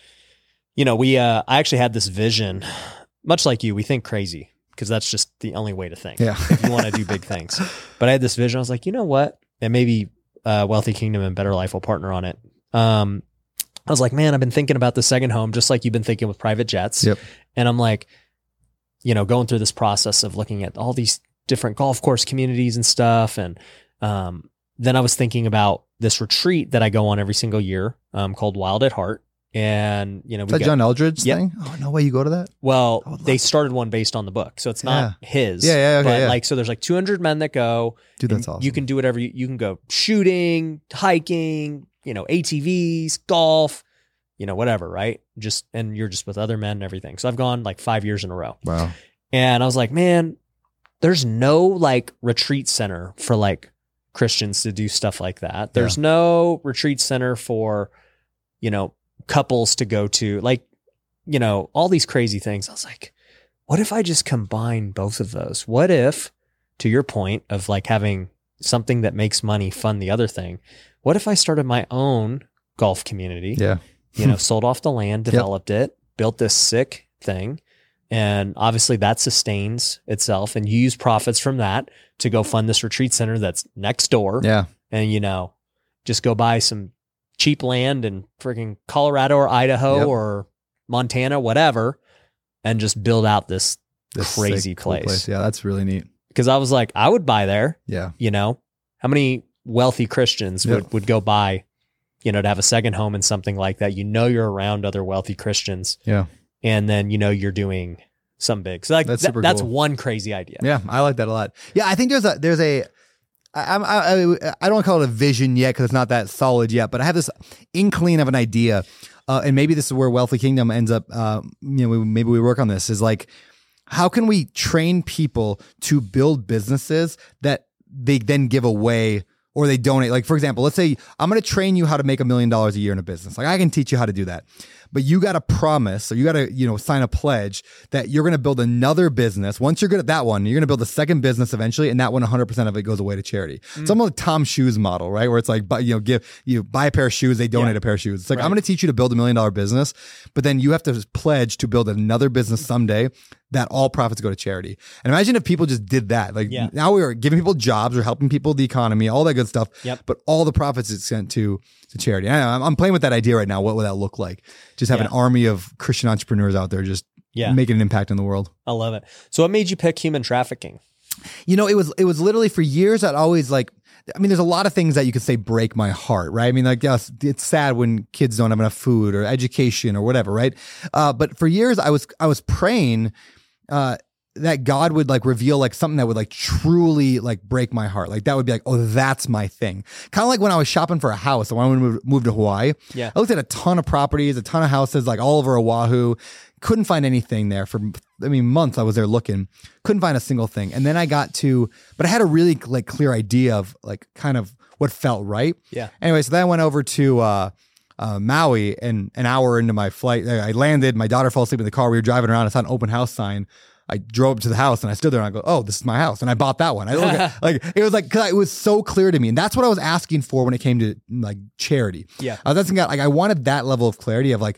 you know, we, uh, I actually had this vision, much like you, we think crazy because that's just the only way to think. Yeah. If you want to do big things. But I had this vision. I was like, you know what? And maybe uh, Wealthy Kingdom and Better Life will partner on it. Um, I was like, man, I've been thinking about the second home, just like you've been thinking with private jets. Yep. And I'm like, you know, going through this process of looking at all these different golf course communities and stuff. And um, then I was thinking about this retreat that I go on every single year um, called Wild at Heart. And, you know, Is we that got, John Eldridge Yep. thing? Oh, no way you go to that? well, I would love they to. started one based on the book. So it's not his. Yeah, yeah, okay, But yeah. like, so there's like two hundred men that go. Dude, that's and awesome. You can do whatever you, you can go shooting, hiking, you know, A T Vs, golf, you know, whatever, right? Just, and you're just with other men and everything. So I've gone like five years in a row. Wow. And I was like, man, there's no like retreat center for like Christians to do stuff like that. There's no retreat center for, you know, couples to go to, like, you know, all these crazy things. I was like, what if I just combine both of those? What if, to your point of like having something that makes money fund the other thing, what if I started my own golf community? Yeah. You know, sold off the land, Yep. developed it, built this sick thing. And obviously that sustains itself. And you use profits from that to go fund this retreat center that's next door. Yeah. And, you know, just go buy some cheap land in freaking Colorado or Idaho Yep. or Montana, whatever, and just build out this, This crazy sick, cool place. Yeah, that's really neat. Because I was like, I would buy there, Yeah. you know, how many wealthy Christians would, Yep. would go buy, you know, to have a second home in something like that. You know, you're around other wealthy Christians. Yeah. And then, you know, you're doing some big. So like That's that- super that's cool. one crazy idea. Yeah, I like that a lot. Yeah, I think there's a there's a I, I, I, I don't want to call it a vision yet because it's not that solid yet, but I have this inkling of an idea, uh, and maybe this is where Wealthy Kingdom ends up. Uh, you know, we, maybe we work on this. Is like, how can we train people to build businesses that they then give away or they donate? Like, for example, let's say I'm going to train you how to make a million dollars a year in a business. Like, I can teach you how to do that. But you got to promise, or you got to, you know, sign a pledge that you're going to build another business. Once you're good at that one, you're going to build a second business eventually, and that one, one hundred percent of it goes away to charity. Mm. It's almost like Tom Shoes model, right? Where it's like, but you know, give you buy a pair of shoes, they donate Yeah. a pair of shoes. It's like, Right. I'm going to teach you to build a million dollar business, but then you have to pledge to build another business someday that all profits go to charity. And imagine if people just did that. Like Yeah. now we are giving people jobs, we're helping people the economy, all that good stuff. Yep. But all the profits is sent to to charity. I know, I'm, I'm playing with that idea right now. What would that look like? Just have Yeah. an army of Christian entrepreneurs out there just Yeah. making an impact in the world. I love it. So what made you pick human trafficking? You know, it was it was literally for years I'd always like, I mean, there's a lot of things that you could say break my heart, right? I mean, like, yes, it's sad when kids don't have enough food or education or whatever, right? Uh, but for years I was I was praying uh, that God would like reveal like something that would like truly like break my heart. Like that would be like, oh, that's my thing. Kind of like when I was shopping for a house when I moved, moved to Hawaii. Yeah. I looked at a ton of properties, a ton of houses, like all over Oahu. Couldn't find anything there for, I mean, months I was there looking. Couldn't find a single thing. And then I got to, but I had a really like clear idea of like kind of what felt right. Yeah. Anyway, so then I went over to uh, uh, Maui, and an hour into my flight, I landed. My daughter fell asleep in the car. We were driving around. I saw an open house sign. I drove to the house and I stood there and I go, oh, this is my house. And I bought that one. I look at, like, it was like, cause it was so clear to me. And that's what I was asking for when it came to like charity. Yeah. I was asking God, like, I wanted that level of clarity of like,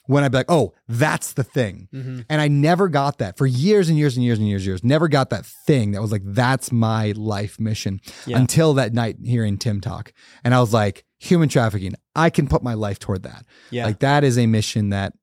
when I'd be like, oh, that's the thing. Mm-hmm. And I never got that for years and years and years and years and years. Never got that thing that was like, that's my life mission Yeah. until that night hearing Tim talk. And I was like, human trafficking, I can put my life toward that. Yeah. Like that is a mission that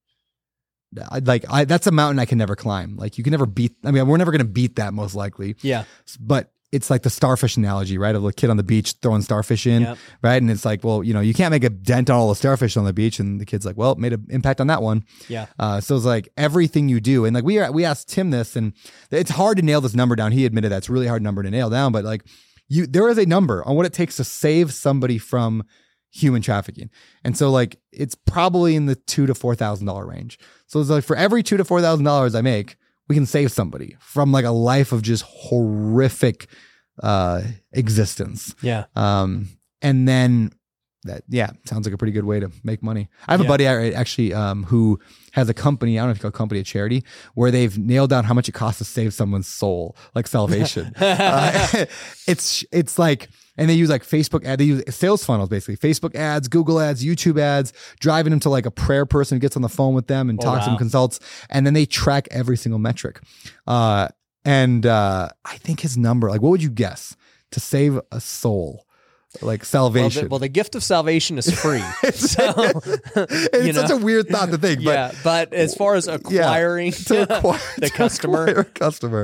I like. I, that's a mountain I can never climb. Like you can never beat. I mean, we're never going to beat that most likely. Yeah. But it's like the starfish analogy, right? Of the kid on the beach throwing starfish in, Yep. right? And it's like, well, you know, you can't make a dent on all the starfish on the beach. And the kid's like, well, it made an impact on that one. Yeah. Uh, so it's like everything you do. And like we are, we asked Tim this, and it's hard to nail this number down. He admitted that's a really hard number to nail down, but like you, there is a number on what it takes to save somebody from human trafficking. And so like, it's probably in the two to four thousand dollar range. So it's like for every two to four thousand dollars I make, we can save somebody from like a life of just horrific uh, existence. Yeah. Um, and then that, yeah, sounds like a pretty good way to make money. I have a Yeah. buddy I- actually um, who has a company, I don't know if you call it a company, a charity, where they've nailed down how much it costs to save someone's soul, like salvation. uh, it's, it's like, and they use like Facebook ad, they use sales funnels, basically Facebook ads, Google ads, YouTube ads, driving them to like a prayer person who gets on the phone with them and Oh, talks wow. and consults. And then they track every single metric. Uh, and uh, I think his number, like, what would you guess to save a soul? Like Well salvation. the, well, the gift of salvation is free. it's so, it's you such know. a weird thought to think, but yeah, but as far as acquiring to acquire the to customer, acquire a customer.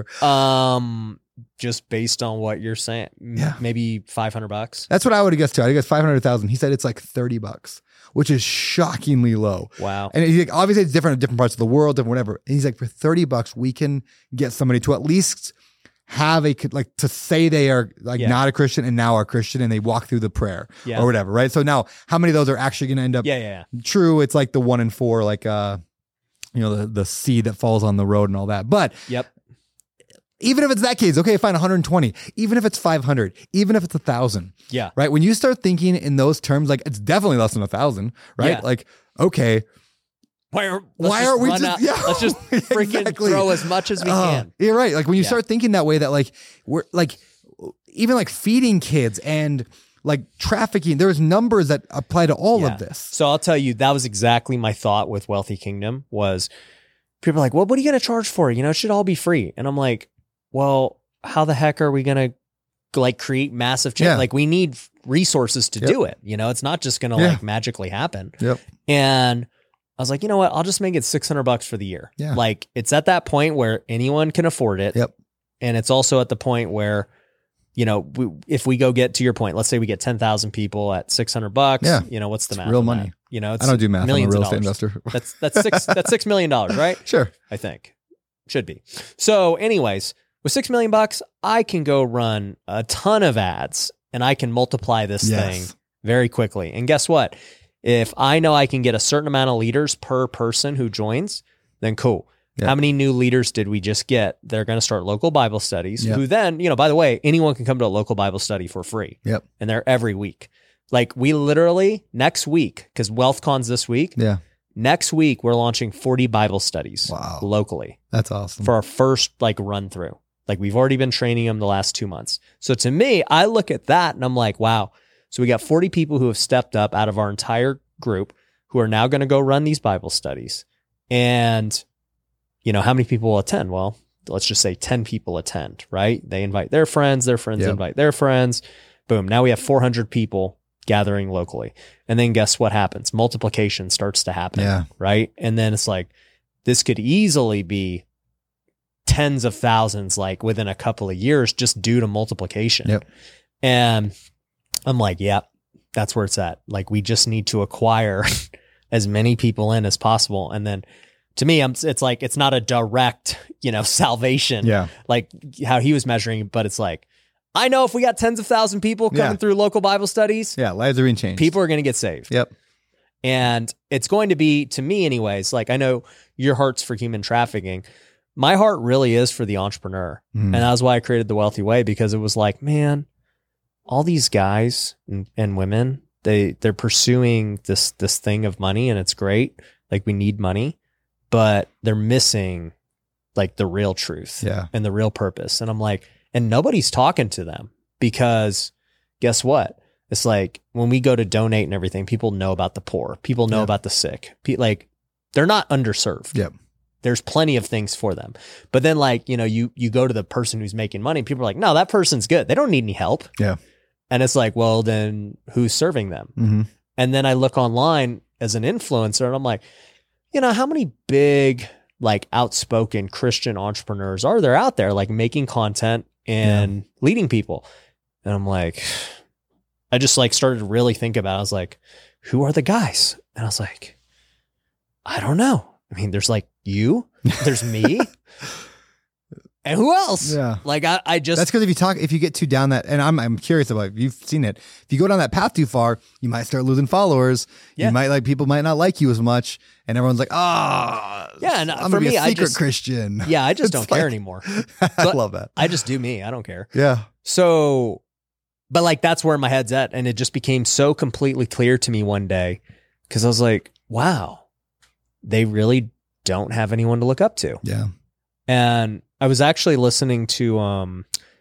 um, just based on what you're saying, m- Yeah. maybe five hundred bucks. That's what I would have guessed too. I guess five hundred thousand. He said it's like thirty bucks, which is shockingly low. Wow. And he's like, obviously it's different in different parts of the world, different whatever. And he's like, for thirty bucks, we can get somebody to at least have a, like to say they are like Yeah. not a Christian and now are Christian and they walk through the prayer Yeah. or whatever. Right. So now how many of those are actually going to end up Yeah, yeah, yeah. true? It's like the one in four, like, uh, you know, the, the seed that falls on the road and all that. But Yep. even if it's that case, okay, fine, one hundred twenty, even if it's five hundred, even if it's a thousand, Yeah. right? When you start thinking in those terms, like it's definitely less than a thousand, right? Yeah. Like, okay, Why, are, Why aren't we run just- out- yeah, let's just freaking exactly. throw as much as we uh, can. you're right. Like when you Yeah. start thinking that way, that like we're like, even like feeding kids and like trafficking, there's numbers that apply to all Yeah. of this. So I'll tell you, that was exactly my thought with Wealthy Kingdom was people are like, well, what are you going to charge for it? You know, it should all be free. And I'm like, well, how the heck are we going to like create massive change? Yeah. Like we need resources to Yep. do it. You know, it's not just going to Yeah. like magically happen. Yep. And I was like, you know what? I'll just make it six hundred bucks for the year. Yeah. Like it's at that point where anyone can afford it. Yep. And it's also at the point where, you know, we, if we go get to your point, let's say we get ten thousand people at six hundred bucks, Yeah. you know, what's the It's math? real on money. that? You know, it's I don't do math. I'm a millions real of estate dollars. investor. That's, that's six, that's six million dollars, right? Sure. I think should be. So anyways, with six million bucks, I can go run a ton of ads and I can multiply this Yes. thing very quickly. And guess what? If I know I can get a certain amount of leaders per person who joins, then cool. Yeah. How many new leaders did we just get? They're going to start local Bible studies, Yep. who then, you know, by the way, anyone can come to a local Bible study for free. Yep. And they're every week. Like we literally next week, because WealthCon's this week, Yeah. next week we're launching forty Bible studies Wow. locally That's awesome. for our first like run through. Like we've already been training them the last two months. So to me, I look at that and I'm like, wow. So we got forty people who have stepped up out of our entire group who are now going to go run these Bible studies. And, you know, how many people will attend? Well, let's just say ten people attend, right? They invite their friends, their friends Yep. invite their friends. Boom. Now we have four hundred people gathering locally. And then guess what happens? Multiplication starts to happen, Yeah. right? And then it's like, this could easily be tens of thousands, like within a couple of years, just due to multiplication. Yep. And I'm like, yeah, that's where it's at. Like, we just need to acquire as many people in as possible. And then to me, I'm, it's like, it's not a direct, you know, salvation, Yeah. like how he was measuring, but it's like, I know if we got tens of thousand people coming Yeah. through local Bible studies, Yeah. Lives are being changed. people are going to get saved. Yep. And it's going to be, to me anyways, like I know your heart's for human trafficking. My heart really is for the entrepreneur. Mhm. And that was why I created The Wealthy Way, because it was like, man, all these guys and, and women, they, they're pursuing this, this thing of money, and it's great. Like, we need money, but they're missing like the real truth Yeah. and the real purpose. And I'm like, and nobody's talking to them, because guess what? It's like when we go to donate and everything, people know about the poor. People know Yeah. about the sick. Pe- like they're not underserved. Yep. There's plenty of things for them. But then like, you know, you you go to the person who's making money, people are like, no, that person's good. They don't need any help. Yeah. And it's like, well, then who's serving them? Mm-hmm. And then I look online as an influencer and I'm like, you know, how many big, like outspoken Christian entrepreneurs are there out there, like making content and yeah. leading people? And I'm like, I just like started to really think about it. I was like, who are the guys? And I was like, I don't know. I mean, there's like you, there's me, and who else? Yeah. Like I, I just that's because if you talk, if you get too down that, and I'm, I'm curious about, if you've seen it, if you go down that path too far, you might start losing followers. Yeah. You might like, people might not like you as much, and everyone's like, ah, oh, yeah. And I'm for gonna be me, a secret I just, Christian. Yeah, I just don't like, care anymore. I love that. I just do me. I don't care. Yeah. So, but like that's where my head's at, and it just became so completely clear to me one day because I was like, wow, they really don't have anyone to look up to. Yeah. And I was actually listening to, um,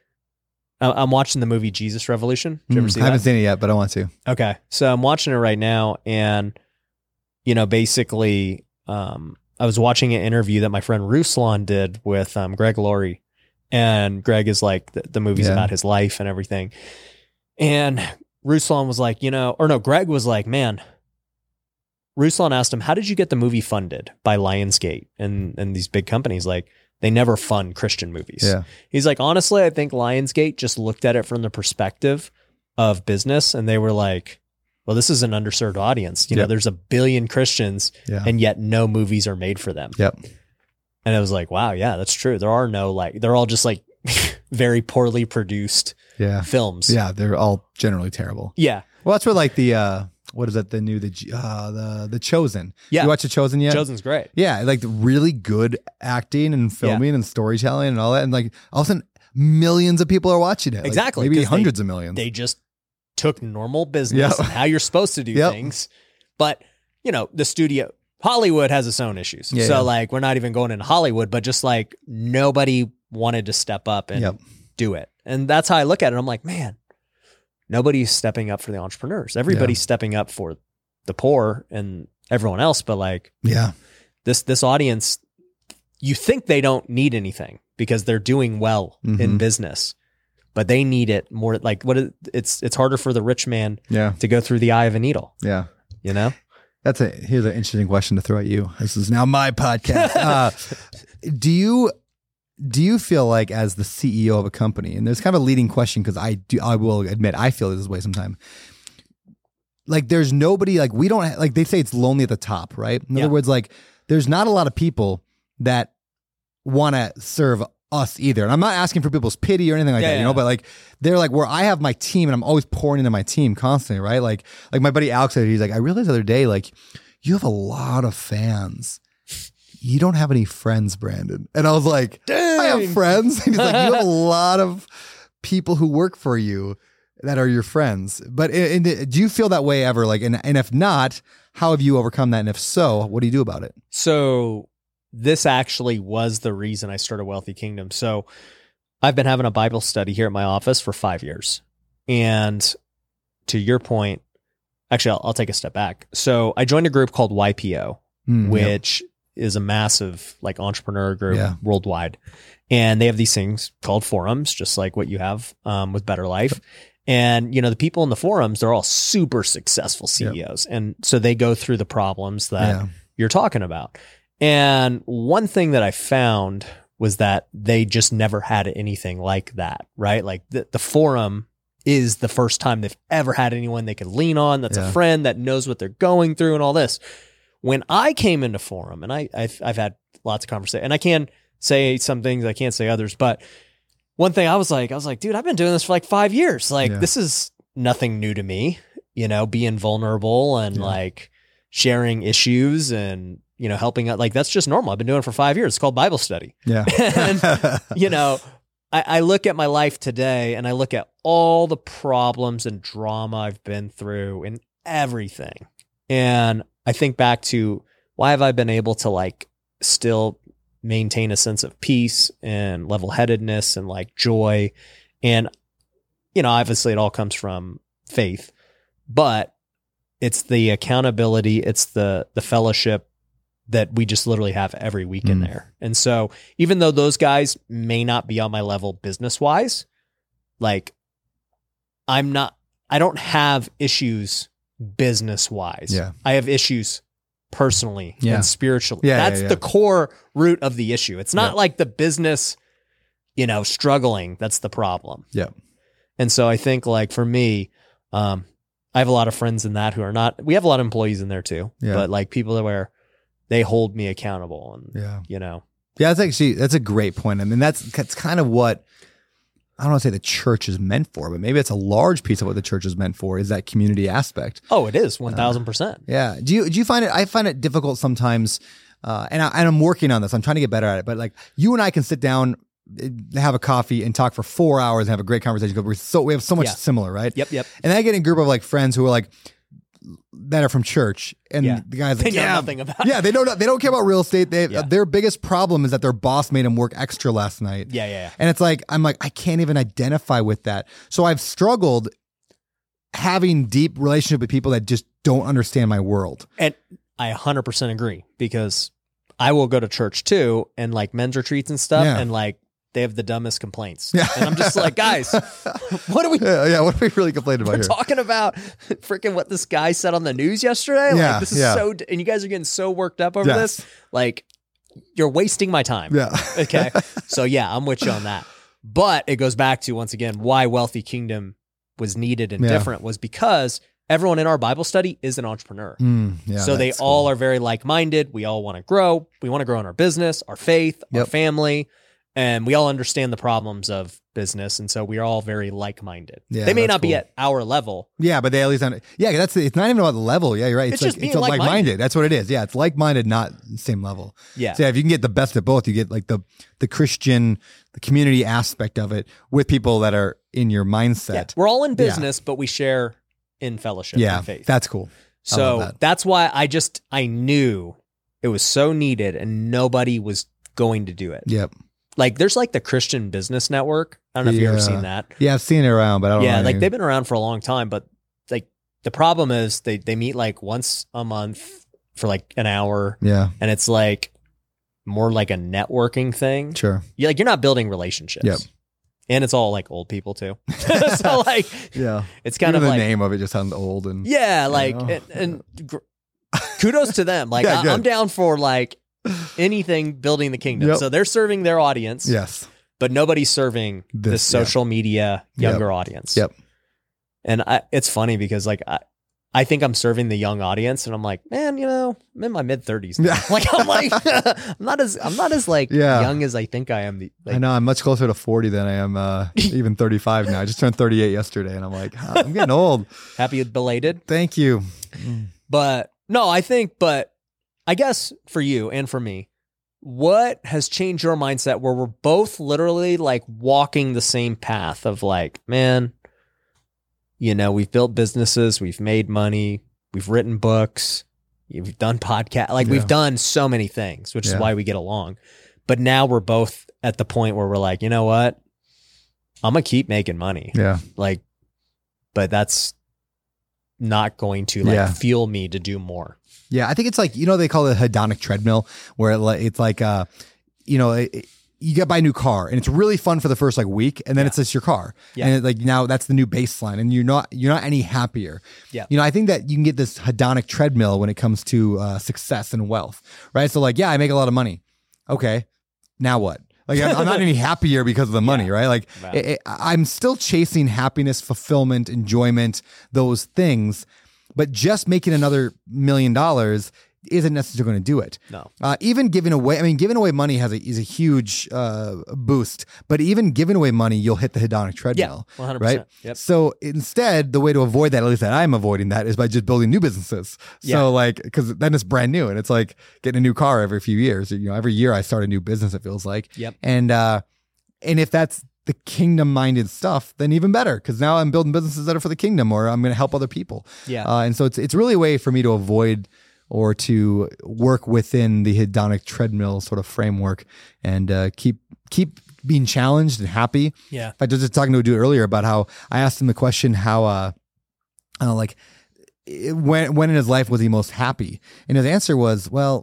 I'm watching the movie Jesus Revolution. Did you ever Mm, see I that? haven't seen it yet, but I want to. Okay. So I'm watching it right now. And, you know, basically, um, I was watching an interview that my friend Ruslan did with um, Greg Laurie. And Greg is like, the, the movie's Yeah. about his life and everything. And Ruslan was like, you know, or no, Greg was like, man, Ruslan asked him, how did you get the movie funded by Lionsgate and, and these big companies? Like, they never fund Christian movies. Yeah. He's like, honestly, I think Lionsgate just looked at it from the perspective of business, and they were like, well, this is an underserved audience. You Yep. know, there's a billion Christians, Yeah. and yet no movies are made for them. Yep. And it was like, wow, yeah, that's true. There are no, like, they're all just like very poorly produced Yeah. films. Yeah. They're all generally terrible. Yeah. Well, that's where like the, uh, what is it? The new, the, uh, the, the Chosen. Yeah. You watch The Chosen yet? Chosen's great. Yeah. Like really good acting and filming and storytelling and all that. And like all of a sudden millions of people are watching it. Like, Exactly, maybe 'cause hundreds they- of millions. They just took normal business Yep. and how you're supposed to do Yep. things. But, you know, the studio, Hollywood has its own issues. Yeah, so yeah. like, we're not even going into Hollywood, but just like nobody wanted to step up and Yep. do it. And that's how I look at it. I'm like, man, nobody's stepping up for the entrepreneurs. Everybody's stepping up for the poor and everyone else. But like yeah. this, this audience, you think they don't need anything because they're doing well in Mhm. business, but they need it more. Like what it, it's, it's harder for the rich man Yeah. to go through the eye of a needle, Yeah. you know? That's a, here's an interesting question to throw at you. This is now my podcast. uh, do you, do you feel like as the C E O of a company, and there's kind of a leading question, because I do, I will admit, I feel this way sometimes. Like there's nobody, like we don't, ha- like they say it's lonely at the top, right? In Yeah. other words, like there's not a lot of people that want to serve us either. And I'm not asking for people's pity or anything like Yeah, that, you yeah. know, but like they're like where I have my team and I'm always pouring into my team constantly, right? Like, like my buddy Alex said, he's like, I realized the other day, like you have a lot of fans. You don't have any friends, Brandon. And I was like, Dang. I have friends. And he's like, you have a lot of people who work for you that are your friends. But in, in, do you feel that way ever? Like, and, and if not, how have you overcome that? And if so, what do you do about it? So this actually was the reason I started Wealthy Kingdom. So I've been having a Bible study here at my office for five years. And to your point, actually, I'll, I'll take a step back. So I joined a group called Y P O, Mm, which is a massive like entrepreneur group Yeah. worldwide. And they have these things called forums, just like what you have um, with Better Life. And, you know, the people in the forums, they're all super successful C E Os. And so they go through the problems that Yeah. you're talking about. And one thing that I found was that they just never had anything like that, right? Like the, the forum is the first time they've ever had anyone they can lean on, that's Yeah. a friend that knows what they're going through and all this. When I came into forum, and I, I've, I've had lots of conversations, and I can say some things, I can't say others, but one thing I was like, I was like, dude, I've been doing this for like five years. Like, Yeah. this is nothing new to me, you know, being vulnerable and Yeah. like sharing issues and, you know, helping out. Like, that's just normal. I've been doing it for five years. It's called Bible study. Yeah. And, you know, I, I look at my life today and I look at all the problems and drama I've been through and everything. And I think back to why have I been able to like still maintain a sense of peace and level-headedness and like joy. And, you know, obviously it all comes from faith, but it's the accountability, it's the the fellowship, that we just literally have every weekend Mm. there. And so even though those guys may not be on my level business wise, like I'm not, I don't have issues business wise. Yeah. I have issues personally Yeah. and spiritually. Yeah, yeah, That's yeah. the core root of the issue. It's not Yeah. like the business, you know, struggling. That's the problem. Yeah. And so I think like for me, um, I have a lot of friends in that who are not, we have a lot of employees in there too, Yeah. but like people that where they hold me accountable and, Yeah. you know, Yeah, that's actually that's a great point. I mean, that's that's kind of what I don't want to say the church is meant for, but maybe it's a large piece of what the church is meant for is that community aspect. oh, it is one thousand percent. Yeah. Do you do you find it? I find it difficult sometimes, uh, and I, and I'm working on this. I'm trying to get better at it. But like you and I can sit down, eh, have a coffee, and talk for four hours and have a great conversation because we're so we have so much Yeah. similar, right? Yep. Yep. And then I get in a group of like friends who are like that are from church, and Yeah. the guys like, They know yeah, nothing about yeah, they don't they don't care about real estate. They Yeah. their biggest problem is that their boss made them work extra last night. Yeah. Yeah. Yeah. And it's like, I'm like, I can't even identify with that. So I've struggled having deep relationship with people that just don't understand my world. And I one hundred percent agree because I will go to church too and like men's retreats and stuff. Yeah. And like they have the dumbest complaints. Yeah. And I'm just like, guys, what are we Yeah, yeah. What are we really complaining about We're here? talking about freaking what this guy said on the news yesterday. Yeah, like this is yeah. so, d- and you guys are getting so worked up over Yes. this. Like you're wasting my time. Yeah. Okay. So yeah, I'm with you on that. But it goes back to once again why Wealthy Kingdom was needed and Yeah. different was because everyone in our Bible study is an entrepreneur. Mm, yeah, so they that's all cool. are very like-minded. We all want to grow. We want to grow in our business, our faith, our Yep. family, and we all understand the problems of business. And so we are all very like-minded. Yeah, they may that's not be cool. at our level. Yeah, but they at least under, yeah, that's it's not even about the level. Yeah, you're right. It's It's, just like being it's a like-minded. like-minded. That's what it is. Yeah, it's like-minded, not same level. Yeah. So yeah, if you can get the best of both, you get like the the Christian, the community aspect of it with people that are in your Yeah. mindset. We're all in business, but we share in fellowship Yeah, and faith. that's cool. I So love that. that's why I just, I knew it was so needed and nobody was going to do it. Yep. Like there's like the Christian Business Network. I don't know if you've ever Yeah. seen that. Yeah, I've seen it around, but I don't know. Yeah, like anything. they've been around for a long time, but like the problem is they they meet like once a month for like an hour, Yeah, and it's like more like a networking thing. sure. You like you're not building relationships. Yep. And it's all like old people too. So like Yeah. it's kind Even of the like name of it just sounds old and yeah, like know. and, and gr- kudos to them. Like Yeah, I, good. I'm down for like anything building the kingdom. Yep. So they're serving their audience, yes. but nobody's serving the This- yeah. social media younger audience. Yep. And I, it's funny because like I, I think I'm serving the young audience, and I'm like, man, you know, I'm in my mid thirties. Yeah. Like I'm like, I'm not as I'm not as like Yeah. young as I think I am. The- Like, I know I'm much closer to forty than I am uh, even thirty-five now. I just turned thirty-eight yesterday and I'm like, "Huh, I'm getting old. happy belated, Thank you. but no, I think, but I guess for you and for me, what has changed your mindset where we're both literally like walking the same path of like, man, you know, we've built businesses, we've made money, we've written books, we've done podcast, like Yeah. we've done so many things, which is Yeah. why we get along. But now we're both at the point where we're like, you know what? I'm gonna keep making money. Yeah. Like, but that's not going to like Yeah. fuel me to do more. Yeah, I think it's like, you know, they call it a hedonic treadmill where it, like- it's like, uh, you know, it, it- you get buy a new car and it's really fun for the first like week and then Yeah. it's just your car. Yeah. And it, like now that's the new baseline and you're not, you're not any happier. Yeah. You know, I think that you can get this hedonic treadmill when it comes to uh, success and wealth, right? So like, yeah, I make a lot of money. Okay. Now what? Like I'm, I'm not any happier because of the money, right? Like Right. it, it, I'm still chasing happiness, fulfillment, enjoyment, those things, but just making another million dollars isn't necessarily going to do it. No. Uh, even giving away, I mean, giving away money has a is a huge uh, boost, but even giving away money, you'll hit the hedonic Yeah. treadmill, one hundred percent. right? Yep. So instead, the way to avoid that, at least that I'm avoiding that, is by just building new businesses. Yeah. So like, because then it's brand new, and it's like getting a new car every few years. You know, every year I start a new business. It feels like, Yep. and uh, and if that's the kingdom minded stuff, then even better, because now I'm building businesses that are for the kingdom, or I'm going to help other people. Yeah. Uh, and so it's it's really a way for me to avoid or to work within the hedonic treadmill sort of framework and uh, keep keep being challenged and happy. Yeah. In fact, I was just talking to a dude earlier about how I asked him the question how uh, uh like it- when when in his life was he most happy, and his answer was, well,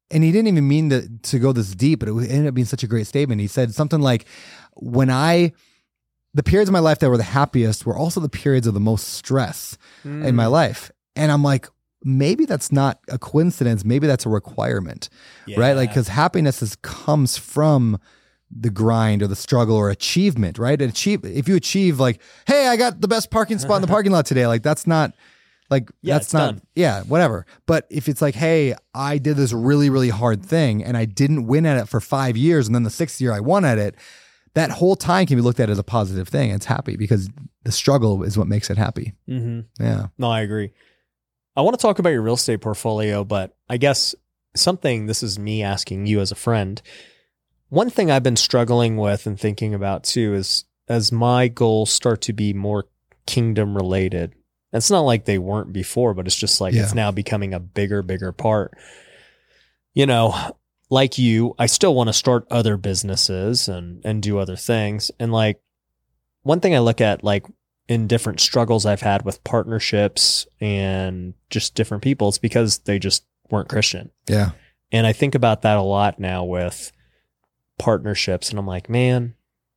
and he didn't even mean to, to go this deep, but it ended up being such a great statement. He said something like, when I, the periods of my life that were the happiest were also the periods of the most stress mm. in my life. And I'm like, maybe that's not a coincidence. Maybe that's a requirement, yeah. right? Like, because happiness is, comes from the grind or the struggle or achievement, right? And achieve, if you achieve like, hey, I got the best parking spot in the parking lot today, like that's not like, yeah, that's not, done. yeah, whatever. But if it's like, hey, I did this really, really hard thing and I didn't win at it for five years. And then the sixth year I won at it, that whole time can be looked at as a positive thing. It's happy because the struggle is what makes it happy. Mm-hmm. Yeah. No, I agree. I want to talk about your real estate portfolio, but I guess something, this is me asking you as a friend. One thing I've been struggling with and thinking about too is as my goals start to be more kingdom related. It's not like they weren't before, but it's just like yeah. it's now becoming a bigger, bigger part. You know, like you, I still want to start other businesses and, and do other things. And like one thing I look at like in different struggles I've had with partnerships and just different people, it's because they just weren't Christian. Yeah. And I think about that a lot now with partnerships, and I'm like, man,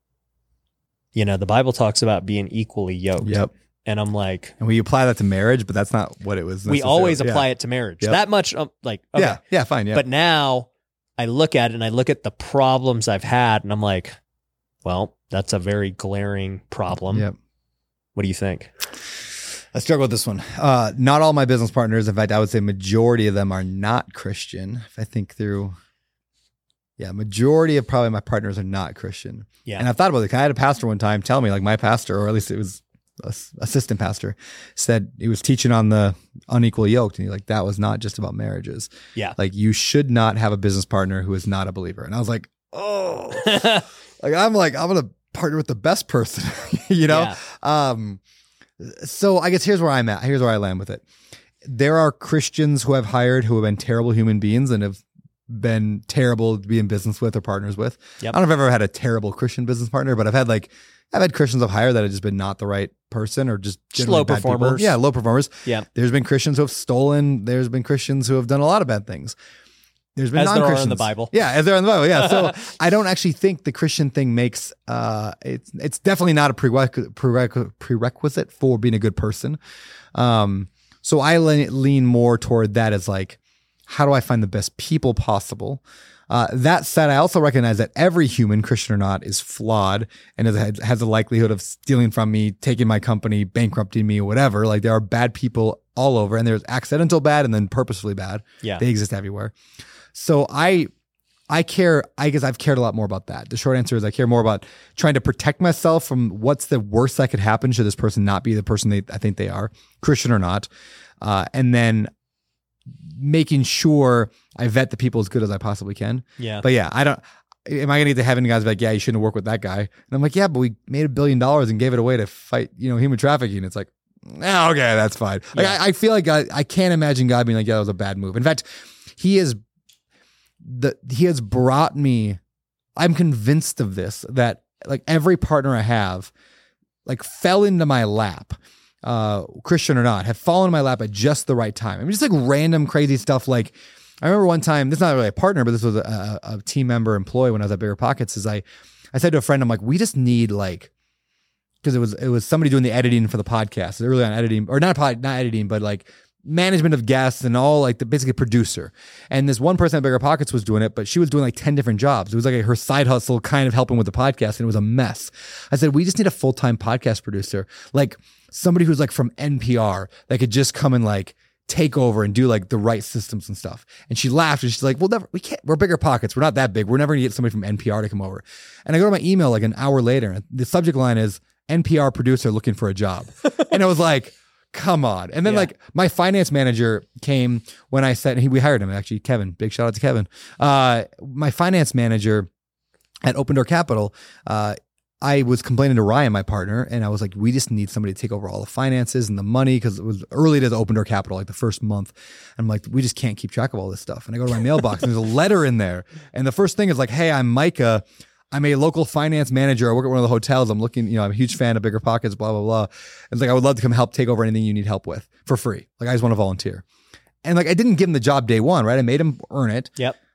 you know, the Bible talks about being equally yoked. Yep. And I'm like, and we apply that to marriage, but that's not what it was. We always apply yeah. it to marriage. Yep. That much, um, like, okay. yeah, yeah, fine, yeah. But now I look at it and I look at the problems I've had, and I'm like, well, that's a very glaring problem. Yep. What do you think? I struggle with this one. Uh, not all my business partners, in fact, I would say majority of them are not Christian. If I think through. Yeah, majority of probably my partners are not Christian. Yeah. And I've thought about it. I had a pastor one time tell me, like my pastor, or at least it was a assistant pastor, said he was teaching on the unequally yoked. And he's like, that was not just about marriages. Yeah. Like you should not have a business partner who is not a believer. And I was like, oh, like I'm like, I'm going to partner with the best person, you know? Yeah. Um, so I guess here's where I'm at. Here's where I land with it. There are Christians who I've hired who have been terrible human beings and have been terrible to be in business with or partners with. Yep. I don't know if I've ever had a terrible Christian business partner, but I've had like, I've had Christians I've hired that have just been not the right person or just low bad performers. People. Yeah, low performers. Yeah. There's been Christians who have stolen. There's been Christians who have done a lot of bad things. There's been as non-Christians. there are in the Bible. Yeah, as there are in the Bible. Yeah. So I don't actually think the Christian thing makes, uh, it's it's definitely not a prerequisite, prerequisite for being a good person. Um, so I lean more toward that as like, how do I find the best people possible? Uh, that said, I also recognize that every human, Christian or not, is flawed and has, has a likelihood of stealing from me, taking my company, bankrupting me, or whatever. Like there are bad people all over, and there's accidental bad and then purposefully bad. Yeah. They exist everywhere. So I, I care, I guess I've cared a lot more about that. The short answer is I care more about trying to protect myself from what's the worst that could happen should this person not be the person they I think they are, Christian or not. Uh, and then making sure I vet the people as good as I possibly can. Yeah. But yeah, I don't, am I going to get to heaven and guys be like, yeah, you shouldn't work with that guy. And I'm like, yeah, but we made a billion dollars and gave it away to fight, you know, human trafficking. It's like, oh, okay, that's fine. Like, Yeah. I, I feel like God, I can't imagine God being like, yeah, that was a bad move. In fact, he is the, he has brought me, I'm convinced of this, that like every partner I have like fell into my lap. Uh, Christian or not, have fallen in my lap at just the right time. I mean, just like random crazy stuff. Like I remember one time, this is not really a partner, but this was a, a team member employee when I was at Bigger Pockets, is I, I said to a friend, I'm like, we just need like, cause it was, it was somebody doing the editing for the podcast, early on editing, or not pod, not editing, but like management of guests and all, like the basically producer. And this one person at Bigger Pockets was doing it, but she was doing like ten different jobs. It was like a, her side hustle kind of helping with the podcast, and it was a mess. I said, we just need a full-time podcast producer. Like, somebody who's like from N P R that could just come and like take over and do like the right systems and stuff. And she laughed and she's like, well, never, we can't, we're Bigger Pockets. We're not that big. We're never gonna get somebody from N P R to come over. And I go to my email like an hour later and the subject line is N P R producer looking for a job. And I was like, come on. And then Yeah. like my finance manager came when I said, he, we hired him actually, Kevin, big shout out to Kevin. Uh, my finance manager at Open Door Capital, uh, I was complaining to Ryan, my partner, and I was like, we just need somebody to take over all the finances and the money, because it was early to the Open Door Capital, like the first month. And I'm like, we just can't keep track of all this stuff. And I go to my mailbox and there's a letter in there. And the first thing is like, hey, I'm Micah. I'm a local finance manager. I work at one of the hotels. I'm looking, you know, I'm a huge fan of Bigger Pockets, blah, blah, blah. It's like, I would love to come help take over anything you need help with for free. Like I just want to volunteer. And like, I didn't give him the job day one, right? I made him earn it. Yep.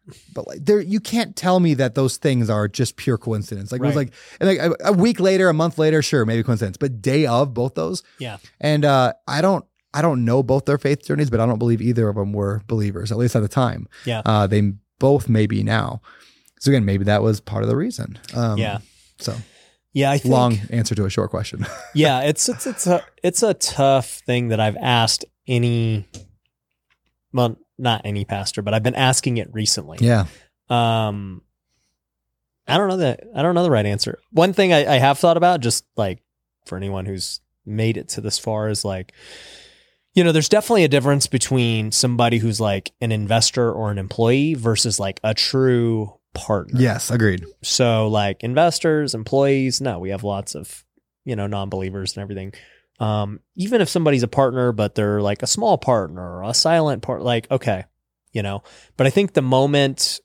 but like there, you can't tell me that those things are just pure coincidence. Like it was Right. like, and like a, a week later, a month later, sure, maybe coincidence, but day of both those. Yeah. And uh, I don't, I don't know both their faith journeys, but I don't believe either of them were believers, at least at the time. Yeah. Uh, they both may be now. So again, maybe that was part of the reason. Um, Yeah. So Yeah. I think, long answer to a short question. yeah, it's, it's, it's a, it's a tough thing that I've asked any, well, not any pastor, but I've been asking it recently. Yeah. Um, I don't know that, I don't know the right answer. One thing I, I have thought about, just like for anyone who's made it to this far, is like, you know, there's definitely a difference between somebody who's like an investor or an employee versus like a true partner. Yes. Agreed. So like investors, employees, no, we have lots of, you know, non-believers and everything. Um, even if somebody's a partner, but they're like a small partner or a silent part, like, okay, you know, but I think the moment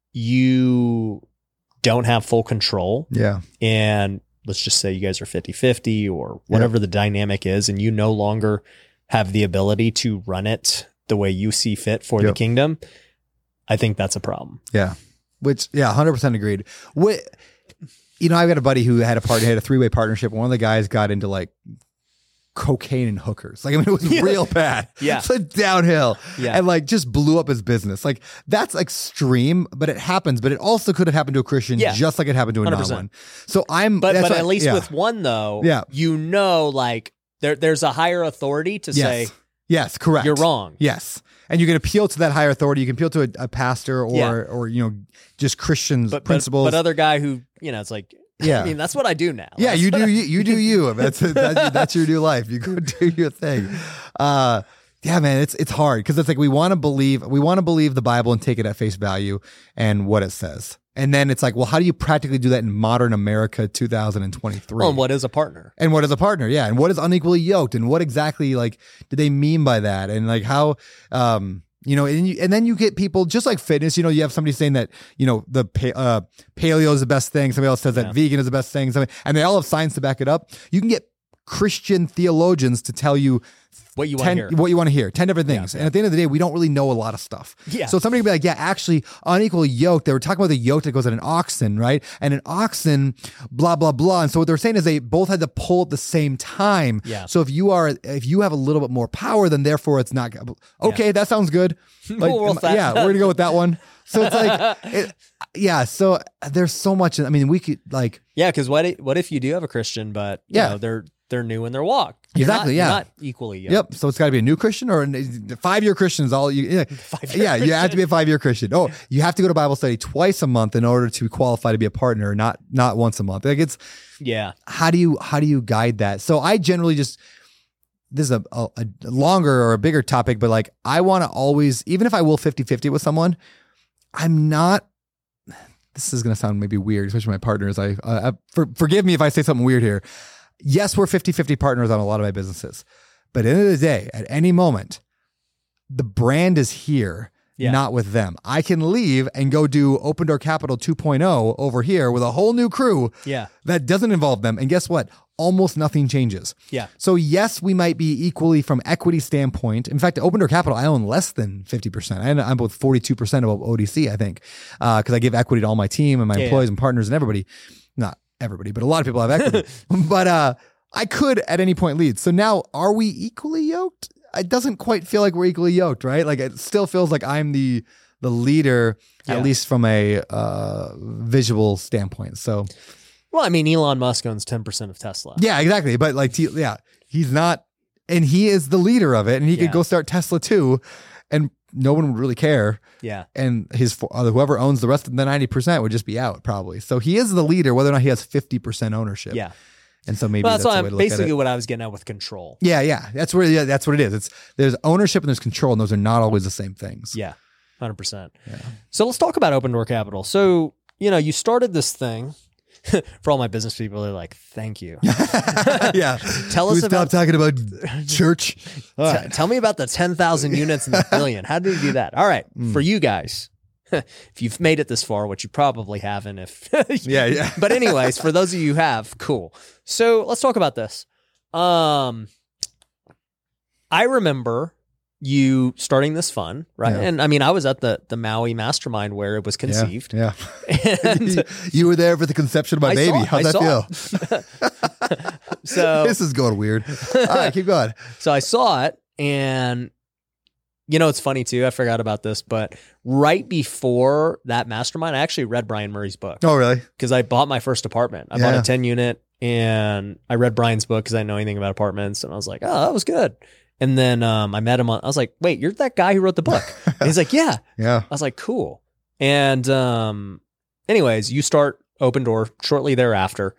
you don't have full control, Yeah. and let's just say you guys are fifty-fifty or whatever the dynamic is, and you no longer have the ability to run it the way you see fit for the Yep. kingdom, I think that's a problem. Yeah. Which, yeah, one hundred percent agreed. What, you know, I've got a buddy who had a partner, had a three way partnership. One of the guys got into like cocaine and hookers. Like, I mean, it was real bad. Yeah. It's like downhill. Yeah. And like just blew up his business. Like, that's extreme, but it happens. But it also could have happened to a Christian Yeah. just like it happened to a one hundred non percent. one. So I'm, But that's but why- at least yeah. with one though, Yeah. you know, like there there's a higher authority to yes. say Yes, correct. you're wrong. Yes. And you can appeal to that higher authority. You can appeal to a, a pastor or, Yeah. or, you know, just Christians But, but principles. but other guy who, you know, it's like, Yeah. I mean, that's what I do now. Yeah, That's you what do I- you, you do you. That's that's, that's your new life. You go do your thing. Uh, yeah, man, it's it's hard because it's like we want to believe we want to believe the Bible and take it at face value and what it says, and then it's like, well, how do you practically do that in modern America, two thousand twenty-three? Well, and what is a partner? And what is a partner? Yeah, and what is unequally yoked, and what exactly like do they mean by that, and like how um. You know, and, you, and then you get people just like fitness. You know, you have somebody saying that, you know, the pa- uh, paleo is the best thing. Somebody else says that Yeah. vegan is the best thing. Somebody, and they all have science to back it up. You can get Christian theologians to tell you What you want to ten, hear. what you want to hear, ten different things. Yeah, And at the end of the day, we don't really know a lot of stuff. Yeah. So somebody can be like, yeah, actually, unequally yoked. They were talking about the yoke that goes on an oxen, right? And an oxen, blah, blah, blah. And so what they're saying is they both had to pull at the same time. Yeah. So if you are, if you have a little bit more power, then therefore it's not, okay, that sounds good. Like, We'll roll that. yeah, we're gonna go with that one. So it's like, it, yeah. So there's so much. I mean, we could like, Yeah, because what if, what if you do have a Christian, but you Yeah. know, they're they're new in their walk? You're Exactly, not, yeah. You're not equally yoked. yep. So it's got to be a new Christian or a five year Christian is all you. Yeah, Five-year yeah, you have to be a five year Christian. Oh, you have to go to Bible study twice a month in order to qualify to be a partner, not not once a month. Like it's Yeah. how do you how do you guide that? So I generally just. This is a, a, a longer or a bigger topic, but like I want to always, even if I will fifty-fifty with someone, I'm not, this is going to sound maybe weird, especially my partners. I, uh, for, forgive me if I say something weird here. Yes, we're fifty-fifty partners on a lot of my businesses, but at the end of the day, at any moment, the brand is here, Yeah. not with them. I can leave and go do Open Door Capital two point oh over here with a whole new crew Yeah. that doesn't involve them. And guess what? Almost nothing changes. Yeah. So yes, we might be equally from equity standpoint. In fact, Open Door Capital, I own less than fifty percent. I, I'm both forty-two percent of O D C, I think, because uh, I give equity to all my team and my Yeah, employees and partners and everybody. Not everybody, but a lot of people have equity. but uh, I could at any point lead. So now, are we equally yoked? It doesn't quite feel like we're equally yoked, right? Like it still feels like I'm the the leader, Yeah. at least from a uh, visual standpoint. So Well, I mean, Elon Musk owns ten percent of Tesla. yeah, exactly. But like, T- yeah, he's not, and he is the leader of it, and he Yeah. could go start Tesla too, and no one would really care. Yeah. And his uh, whoever owns the rest of the ninety percent would just be out probably. So he is the leader, whether or not he has fifty percent ownership. Yeah. And so maybe Well, that's, that's, a what way I'm, to look at basically it. what I was getting at with control. Yeah, yeah, that's where yeah, that's what it is. It's there's ownership and there's control, and those are not always the same things. Yeah. one hundred percent. Yeah. So let's talk about Open Door Capital. So, you know, you started this thing. For all my business people, they're like, thank you. yeah. Tell we us stop about talking about church. All T- right. tell me about the ten thousand units in the billion. How did you do that? All right. Mm. For you guys, if you've made it this far, which you probably haven't, if Yeah, yeah. but anyways, for those of you who have, cool. So let's talk about this. Um, I remember you starting this fund, right? Yeah. And I mean, I was at the the Maui mastermind where it was conceived. Yeah. And you, you were there for the conception of my I baby. saw- How's I that saw feel? so This is going weird. All right, keep going. so I saw it, and you know, it's funny too. I forgot about this, but right before that mastermind, I actually read Brian Murray's book Oh, really? because I bought my first apartment. I bought Yeah. a ten unit, and I read Brian's book because I didn't know anything about apartments, and I was like, oh, that was good. And then um, I met him on. I was like, wait, you're that guy who wrote the book? And he's like, yeah. Yeah. I was like, cool. And um, anyways, you start Open Door shortly thereafter,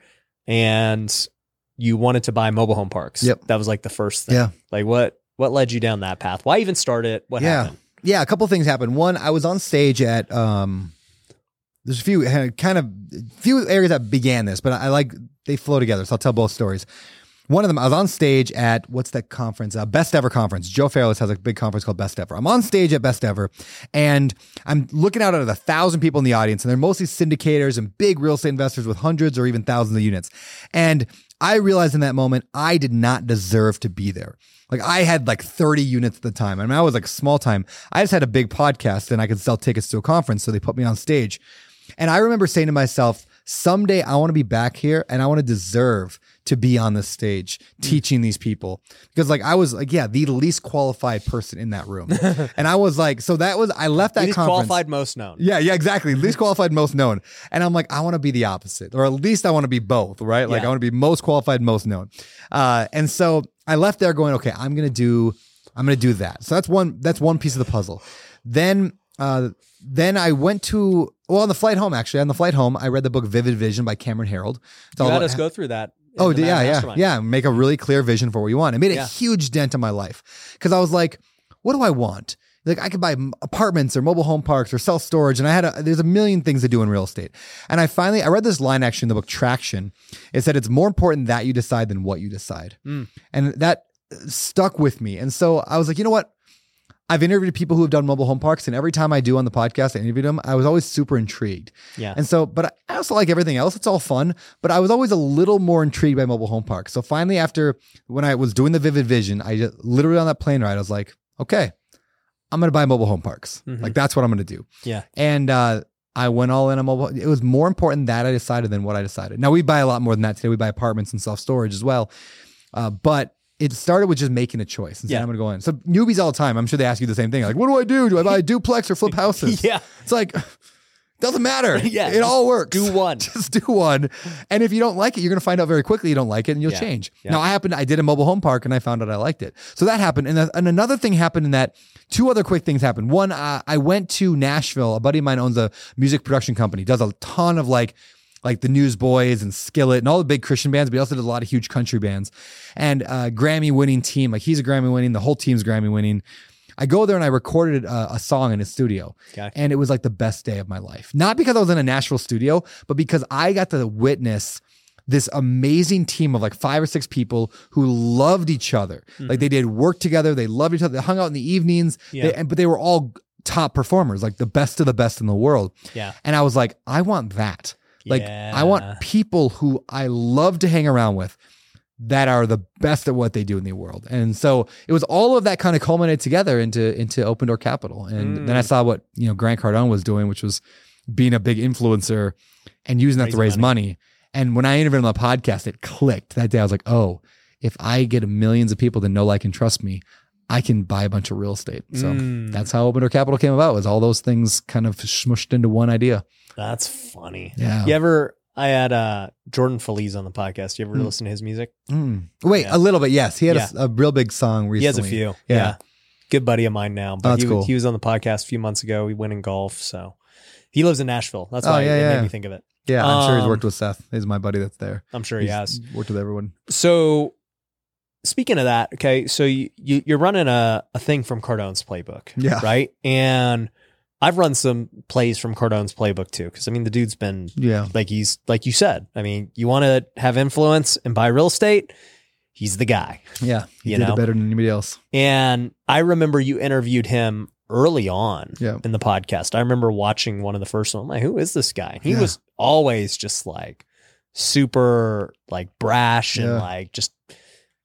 and you wanted to buy mobile home parks. Yep. That was like the first thing. Yeah. Like what what led you down that path? Why even start it? What Yeah. happened? Yeah, a couple things happened. One, I was on stage at um there's a few uh, kind of few areas that began this, but I, I like they flow together, so I'll tell both stories. One of them, I was on stage at what's that conference? Uh, Best Ever Conference. Joe Fairless has a big conference called Best Ever. I'm on stage at Best Ever, and I'm looking out at a thousand people in the audience, and they're mostly syndicators and big real estate investors with hundreds or even thousands of units. And I realized in that moment, I did not deserve to be there. Like I had like thirty units at the time. I mean, I was like small time. I just had a big podcast and I could sell tickets to a conference. So they put me on stage. And I remember saying to myself, someday I want to be back here and I want to deserve to be on this stage teaching these people. Because like I was like, yeah, the least qualified person in that room. And I was like, so that was, I left that Least conference. qualified, most known. Yeah, yeah, exactly. Least qualified, most known. And I'm like, I want to be the opposite, or at least I want to be both, right? Like Yeah. I want to be most qualified, most known. Uh, and so I left there going, okay, I'm gonna do, I'm gonna do that. So that's one, that's one piece of the puzzle. Then, uh, then I went to, well, on the flight home, actually, on the flight home, I read the book Vivid Vision by Cameron Herold. It's You all had about- us go through that. in Oh, the yeah, yeah, mastermind. yeah. Make a really clear vision for what you want. It made a Yeah. huge dent in my life because I was like, what do I want? Like I could buy m- apartments or mobile home parks or self storage, and I had a, there's a million things to do in real estate. And I finally I read this line actually in the book Traction. It said it's more important that you decide than what you decide, Mm. and that stuck with me. And so I was like, you know what? I've interviewed people who have done mobile home parks, and every time I do on the podcast, I interviewed them. I was always super intrigued. Yeah. And so, but I also like everything else. It's all fun, but I was always a little more intrigued by mobile home parks. So finally, after when I was doing the Vivid Vision, I just literally on that plane ride, I was like, okay, I'm going to buy mobile home parks. Mhm. Like that's what I'm going to do. Yeah. And, uh, I went all in on mobile. It was more important that I decided than what I decided. Now we buy a lot more than that today. We buy apartments and self storage as well. Uh, but it started with just making a choice and saying, Yeah. I'm going to go in. So newbies all the time, I'm sure they ask you the same thing. Like, what do I do? Do I buy a duplex or flip houses? Yeah. It's like, doesn't matter. Yeah, It all works. do one. Just do one. And if you don't like it, you're going to find out very quickly you don't like it and you'll Yeah. change. Yeah. Now I happened, I did a mobile home park and I found out I liked it. So that happened. And, th- and another thing happened in that two other quick things happened. One, uh, I went to Nashville. A buddy of mine owns a music production company, does a ton of like, like the Newsboys and Skillet and all the big Christian bands, but he also did a lot of huge country bands and uh Grammy winning team. Like he's a Grammy winning, the whole team's Grammy winning. I go there and I recorded a, a song in his studio. Okay. And it was like the best day of my life. Not because I was in a Nashville studio, but because I got to witness this amazing team of like five or six people who loved each other. Mm-hmm. Like they did work together. They loved each other. They hung out in the evenings. Yeah. They, and, but they were all top performers, like the best of the best in the world. Yeah. And I was like, I want that. Like Yeah. I want people who I love to hang around with that are the best at what they do in the world. And so it was all of that kind of culminated together into into Open Door Capital. And Mm. then I saw what, you know, Grant Cardone was doing, which was being a big influencer and using that to Raising raise money. And when I interviewed him on the podcast, it clicked. That day I was like, oh, if I get millions of people that know, like, and trust me, I can buy a bunch of real estate. So Mm. that's how Open Door Capital came about, was all those things kind of smushed into one idea. That's funny. Yeah. You ever, I had uh, Jordan Feliz on the podcast. You ever Mm. listen to his music? Mm. Wait, Yeah. a little bit. Yes. He had Yeah. a, a real big song recently. He has a few. Yeah. Yeah. Good buddy of mine now. But Oh, that's he, cool. he was on the podcast a few months ago. He went in golf. So he lives in Nashville. That's Oh, why yeah, it yeah. made me think of it. Yeah. I'm sure he's Um, worked with Seth. He's my buddy that's there. I'm sure he He's has. worked with everyone. So speaking of that, okay, so you, you you're running a, a thing from Cardone's playbook, Yeah. right? And I've run some plays from Cardone's playbook too, because I mean the dude's been Yeah. like he's like you said. I mean, you want to have influence and buy real estate, he's the guy. Yeah. He You did know? it better than anybody else. And I remember you interviewed him early on Yeah. in the podcast. I remember watching one of the first ones. I'm like, who is this guy? He Yeah. was always just like super like brash and Yeah. like just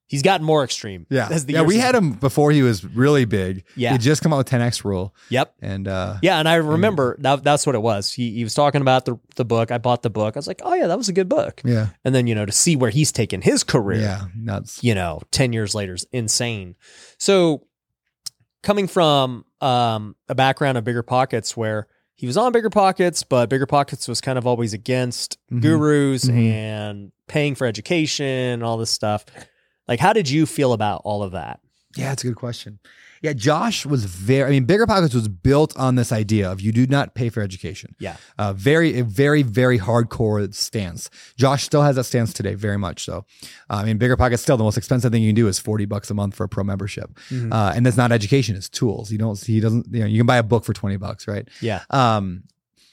He's gotten more extreme. Yeah. As the yeah. years We have- had him before he was really big. Yeah. He had just come out with ten X rule. Yep. And, uh, Yeah, and I remember that, that's what it was. He he was talking about the the book. I bought the book. I was like, oh yeah, that was a good book. yeah. And then, you know, to see where he's taken his career, Yeah. Nuts. you know, ten years later is insane. So coming from um, a background of Bigger Pockets where he was on Bigger Pockets, but Bigger Pockets was kind of always against Mhm. gurus Mhm. and paying for education and all this stuff. Like, how did you feel about all of that? Yeah, it's a good question. Yeah, Josh was very, I mean, Bigger Pockets was built on this idea of you do not pay for education. Yeah. Uh, very, a very, very hardcore stance. Josh still has that stance today, very much so. Uh, I mean, Bigger Pockets still, the most expensive thing you can do is forty bucks a month for a pro membership. Mhm. Uh, and that's not education, it's tools. You don't, he doesn't, you know, you can buy a book for twenty bucks, right? Yeah. Um,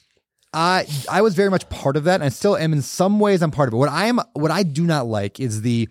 I I was very much part of that, and I still am in some ways. I'm part of it. What I am, what I do not like is the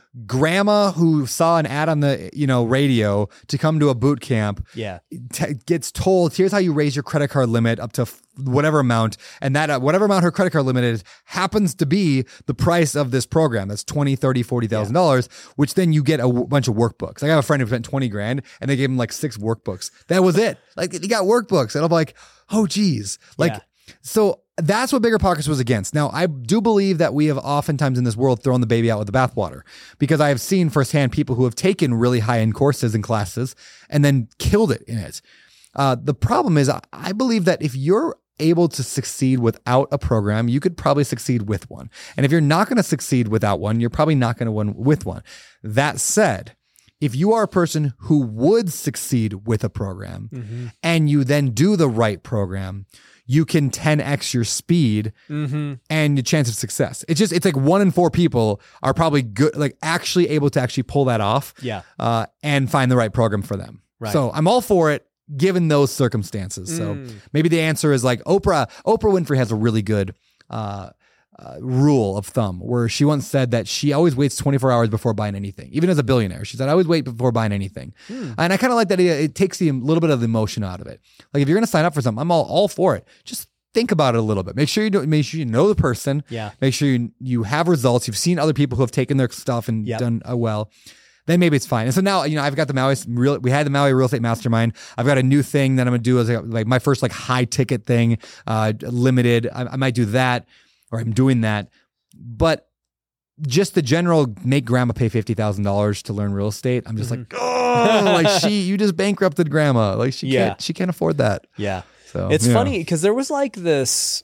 grandma who saw an ad on the you know radio to come to a boot camp Yeah. t- gets told, here's how you raise your credit card limit up to f- whatever amount, and that uh, whatever amount her credit card limit is happens to be the price of this program. That's twenty, thirty, forty thousand dollars, which then you get a w- bunch of workbooks. I have a friend who spent twenty grand and they gave him like six workbooks. That was it. Like, he got workbooks, and I'm like, oh geez, like. Yeah. So that's what Bigger Pockets was against. Now, I do believe that we have oftentimes in this world thrown the baby out with the bathwater, because I have seen firsthand people who have taken really high-end courses and classes and then killed it in it. Uh, the problem is, I believe that if you're able to succeed without a program, you could probably succeed with one. And if you're not going to succeed without one, you're probably not going to win with one. That said, if you are a person who would succeed with a program Mm-hmm. and you then do the right program, you can ten X your speed Mm-hmm. and your chance of success. It's just, it's like one in four people are probably good, like actually able to actually pull that off Yeah. uh, and find the right program for them. Right. So I'm all for it given those circumstances. So Mm. maybe the answer is like Oprah, Oprah Winfrey has a really good uh, uh, rule of thumb where she once said that she always waits twenty-four hours before buying anything. Even as a billionaire, she said, I always wait before buying anything. Hmm. And I kind of like that idea. It takes the, a little bit of the emotion out of it. Like if you're going to sign up for something, I'm all, all for it. Just think about it a little bit. Make sure you do, make sure you know the person. Yeah. Make sure you, you have results. You've seen other people who have taken their stuff and Yep. done uh, well. Then maybe it's fine. And so now, you know, I've got the Maui real, we had the Maui Real Estate Mastermind. I've got a new thing that I'm going to do as like, like my first like high ticket thing, uh, limited. I, I might do that, or I'm doing that. But just the general make grandma pay fifty thousand dollars to learn real estate. I'm just Mhm. like, oh, like she, you just bankrupted grandma. Like she Yeah. can't, she can't afford that. Yeah. So It's yeah. funny because there was like this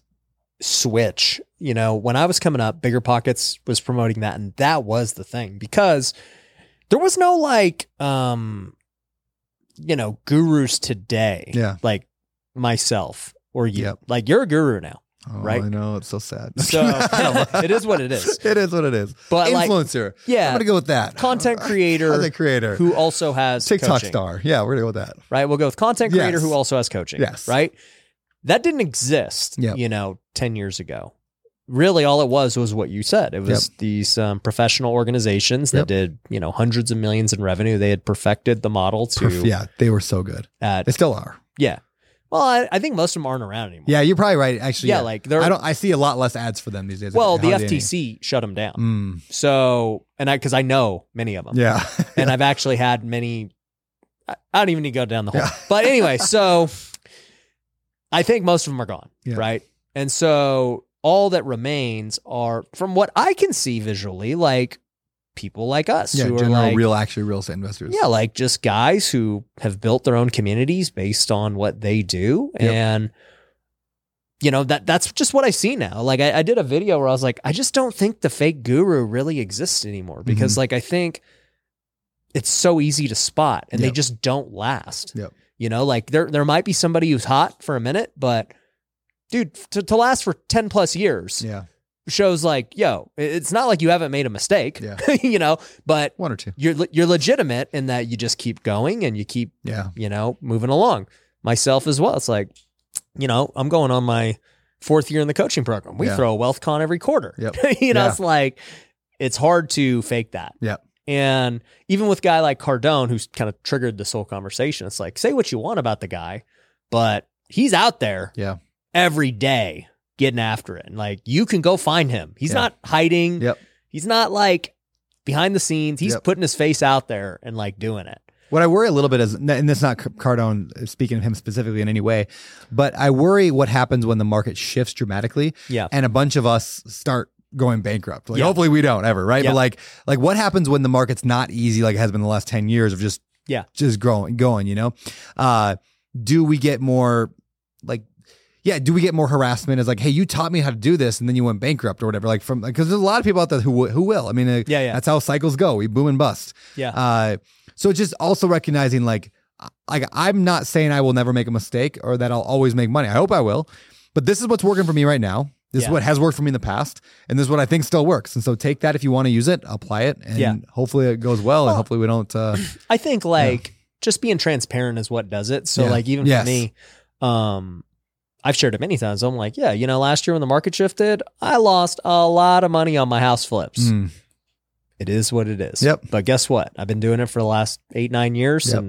switch, you know, when I was coming up, Bigger Pockets was promoting that, and that was the thing because there was no like, um, you know, gurus today, Yeah. like myself or you. Yep. Like you're a guru now, Oh, right? I know. It's so sad. So it is what it is. It is what it is. But like, Influencer. yeah, I'm going to go with that. content creator, Content creator. who also has TikTok coaching, star. Yeah, we're going to go with that. right? We'll go with content creator Yes. who also has coaching, Yes. right? That didn't exist, Yep. you know, ten years ago. Really, all it was was what you said. It was these um, professional organizations that Yep. did, you know, hundreds of millions in revenue. They had perfected the model to, Perf- yeah, they were so good. at, They still are. yeah. Well, I, I think most of them aren't around anymore. Yeah, you're probably right. Actually, Yeah, yeah. like they're, I don't. I see a lot less ads for them these days. well, the Hardly F T C shut them down. any. Mm, So, and I, because I know many of them. yeah, And I've actually had many, I, I don't even need to go down the hole. Yeah. But anyway, so I think most of them are gone, Yeah. right? And so all that remains are, from what I can see visually, like people like us yeah. who are General, like, real, actually, real estate investors. yeah, like just guys who have built their own communities based on what they do. Yep. And, you know, that that's just what I see now. Like I, I did a video where I was like, I just don't think the fake guru really exists anymore because Mm-hmm. like, I think it's so easy to spot and they Yep. just don't last. Yep. You know, like there, there might be somebody who's hot for a minute, but dude, to, to last for ten plus years yeah, shows like, yo, it's not like you haven't made a mistake, Yeah. you know, but one or two. you're le- you're legitimate in that you just keep going and you keep, Yeah, you know, moving along. Myself as well. It's like, you know, I'm going on my fourth year in the coaching program. We Yeah. throw a wealth con every quarter. Yep. you know, Yeah. it's like it's hard to fake that. Yep. And even with a guy like Cardone, who's kind of triggered this whole conversation, it's like, say what you want about the guy, but he's out there yeah, every day getting after it. And like, you can go find him. He's Yeah. not hiding. Yep. He's not like, behind the scenes. He's Yep. putting his face out there and like doing it. What I worry a little bit is, and this is not Cardone speaking of him specifically in any way, but I worry what happens when the market shifts dramatically Yeah. and a bunch of us start going bankrupt. Like, Yeah. hopefully we don't ever, right? Yeah. But like, like what happens when the market's not easy, like it has been the last ten years of just, Yeah. just growing, going, you know? Uh, do we get more like, yeah, do we get more harassment as like, hey, you taught me how to do this and then you went bankrupt or whatever? Like from, because there's a lot of people out there who, who will. I mean, uh, Yeah, yeah. that's how cycles go. We boom and bust. Yeah. Uh, so just also recognizing like, like I'm not saying I will never make a mistake or that I'll always make money. I hope I will, but this is what's working for me right now. This Yeah. is what has worked for me in the past, and this is what I think still works. And so take that if you want to use it, apply it, and Yeah. hopefully it goes well, and hopefully we don't. Uh, I think like just being transparent is what does it. So Yeah. like even Yes. for me, um, I've shared it many times. I'm like, yeah, you know, last year when the market shifted, I lost a lot of money on my house flips. mm, It is what it is. Yep. But guess what? I've been doing it for the last eight, nine years, Yep. and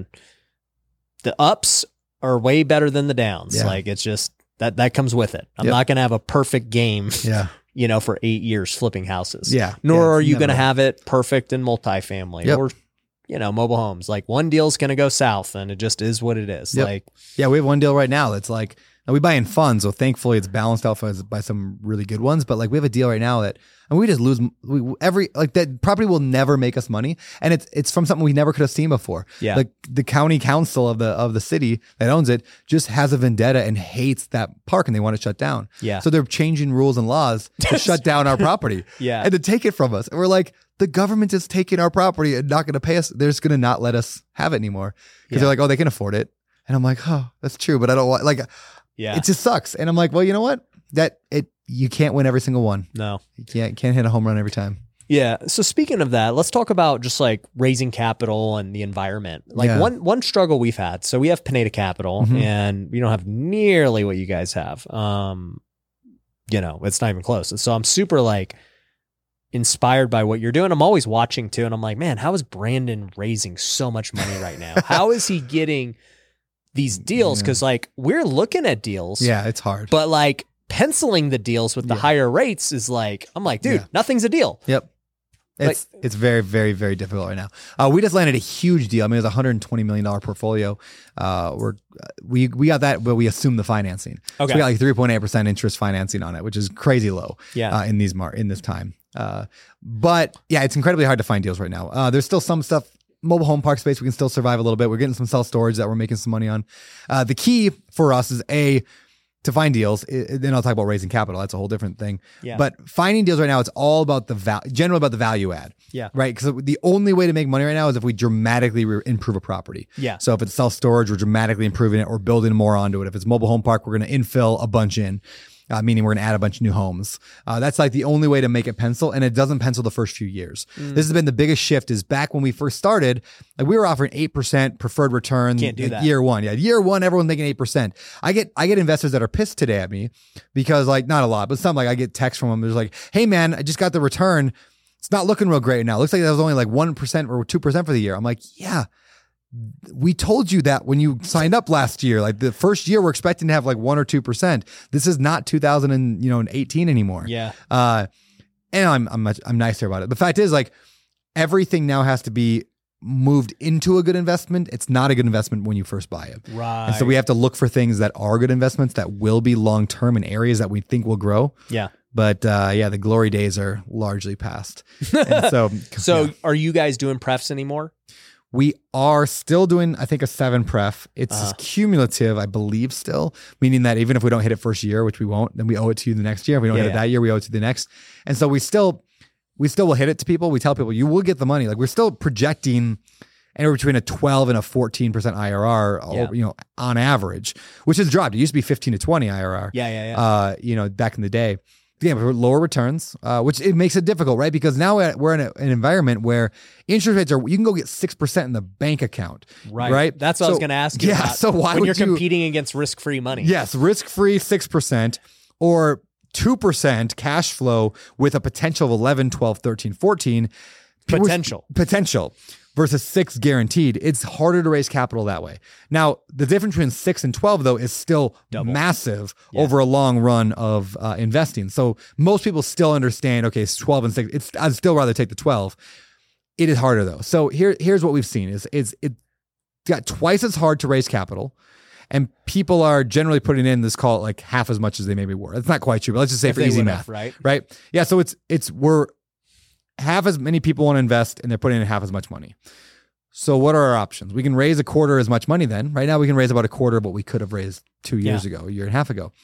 the ups are way better than the downs. Yeah. Like it's just that that comes with it. I'm Yep. not going to have a perfect game, yeah, you know, for eight years flipping houses. yeah. Nor yeah, are it's you going to never- have it perfect in multifamily Yep. or, you know, mobile homes. Like one deal's going to go south, and it just is what it is. Yep. Like, Yeah, we have one deal right now that's like, now we buy in funds, so thankfully it's balanced out by by some really good ones. But like we have a deal right now that, and we just lose we, every like that property will never make us money, and it's it's from something we never could have seen before. Yeah. Like the county council of the of the city that owns it just has a vendetta and hates that park, and they want it shut down. Yeah. So they're changing rules and laws to shut down our property. Yeah. And to take it from us, and we're like, the government is taking our property and not going to pay us. They're just going to not let us have it anymore because Yeah. they're like, oh, they can afford it. And I'm like, oh, that's true, but I don't want like. yeah, It just sucks. And I'm like, well, you know what? That it you can't win every single one. no. You can't can't hit a home run every time. Yeah. So speaking of that, let's talk about just like raising capital and the environment. Like Yeah. one one struggle we've had. So we have Pineda Capital, Mhm. and we don't have nearly what you guys have. Um, you know, it's not even close. And so I'm super like inspired by what you're doing. I'm always watching too, and I'm like, man, how is Brandon raising so much money right now? How is he getting these deals? Yeah. Because like we're looking at deals, Yeah, it's hard. but like penciling the deals with the Yeah. higher rates is like, I'm like, dude, Yeah. nothing's a deal. Yep. It's it's very, very, very difficult right now. Uh, we just landed a huge deal. I mean, it was a one hundred twenty million dollars portfolio. Uh, we're, we we got that, but we assumed the financing. Okay. So we got like three point eight percent interest financing on it, which is crazy low Yeah. uh, in these mar- in this time. Uh, but yeah, it's incredibly hard to find deals right now. Uh, there's still some stuff, mobile home park space, we can still survive a little bit. We're getting some self-storage that we're making some money on. Uh, the key for us is A, to find deals. I- then I'll talk about raising capital. That's a whole different thing. Yeah. But finding deals right now, it's all about the val- generally about the value add. Yeah. Right. Because the only way to make money right now is if we dramatically re- improve a property. Yeah. So if it's self storage, we're dramatically improving it or building more onto it. If it's mobile home park, we're going to infill a bunch in, uh, meaning we're going to add a bunch of new homes. Uh, that's like the only way to make it pencil, and it doesn't pencil the first few years. Mm. This has been the biggest shift. Is back when we first started, like we were offering eight percent preferred return. Can't do like, that. Year one, yeah, year one, everyone's making eight percent. I get I get investors that are pissed today at me because like not a lot, but some like I get texts from them. There's like, hey man, I just got the return. It's not looking real great now. It looks like that was only like one percent or two percent for the year. I'm like, yeah, we told you that when you signed up last year. Like the first year, we're expecting to have like one or two percent. This is not two thousand and you know eighteen anymore. Yeah. Uh, and I'm I'm much, I'm nicer about it. The fact is, like everything now has to be moved into a good investment. It's not a good investment when you first buy it. Right. And so we have to look for things that are good investments that will be long term in areas that we think will grow. Yeah. But uh, yeah, the glory days are largely past. And so, So yeah. are you guys doing prefs anymore? we are still doing, I think, a seven pref. It's Uh-huh. cumulative, I believe, still, meaning that even if we don't hit it first year, which we won't, then we owe it to you the next year. If we don't Yeah, hit it yeah. that year, we owe it to the next. And so we still, we still will hit it to people. We tell people you will get the money. Like we're still projecting anywhere between a twelve and a fourteen percent I R R, Yeah. you know, on average, which has dropped. It used to be fifteen to twenty I R R. Yeah, yeah, yeah. Uh, you know, back in the day. Yeah, but lower returns, uh, which it makes it difficult, right? Because now we're in a, an environment where interest rates are, you can go get six percent in the bank account, right. right? That's what I was So- going to ask you Yeah, about. so why when would you're you- competing against risk-free money? Yes, risk-free six percent or two percent cash flow with a potential of eleven, twelve, thirteen, fourteen. People- Potential. Potential versus six guaranteed. It's harder to raise capital that way. Now, the difference between six and twelve, though, is still Double. massive Yeah. over a long run of uh, investing. So most people still understand, okay, it's twelve and six. It's, I'd still rather take the twelve. It is harder though. So here, here's what we've seen is, is it got twice as hard to raise capital, and people are generally putting in this, call it like half as much as they maybe were. It's not quite true, but let's just say If for they easy would math, have, right? right? Yeah. So it's, it's, we're half as many people want to invest and they're putting in half as much money. So what are our options? We can raise a quarter as much money then. Right now we can raise about a quarter of what we could have raised two years Yeah. ago, a year and a half ago.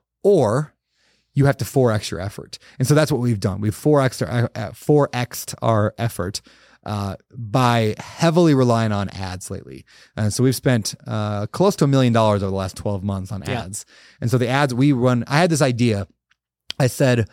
Or you have to four X your effort. And so that's what we've done. We've four X'd our, uh, four X'd our effort uh, by heavily relying on ads lately. And so we've spent uh, close to a million dollars over the last twelve months on Yeah. ads. And so the ads we run, I had this idea. I said,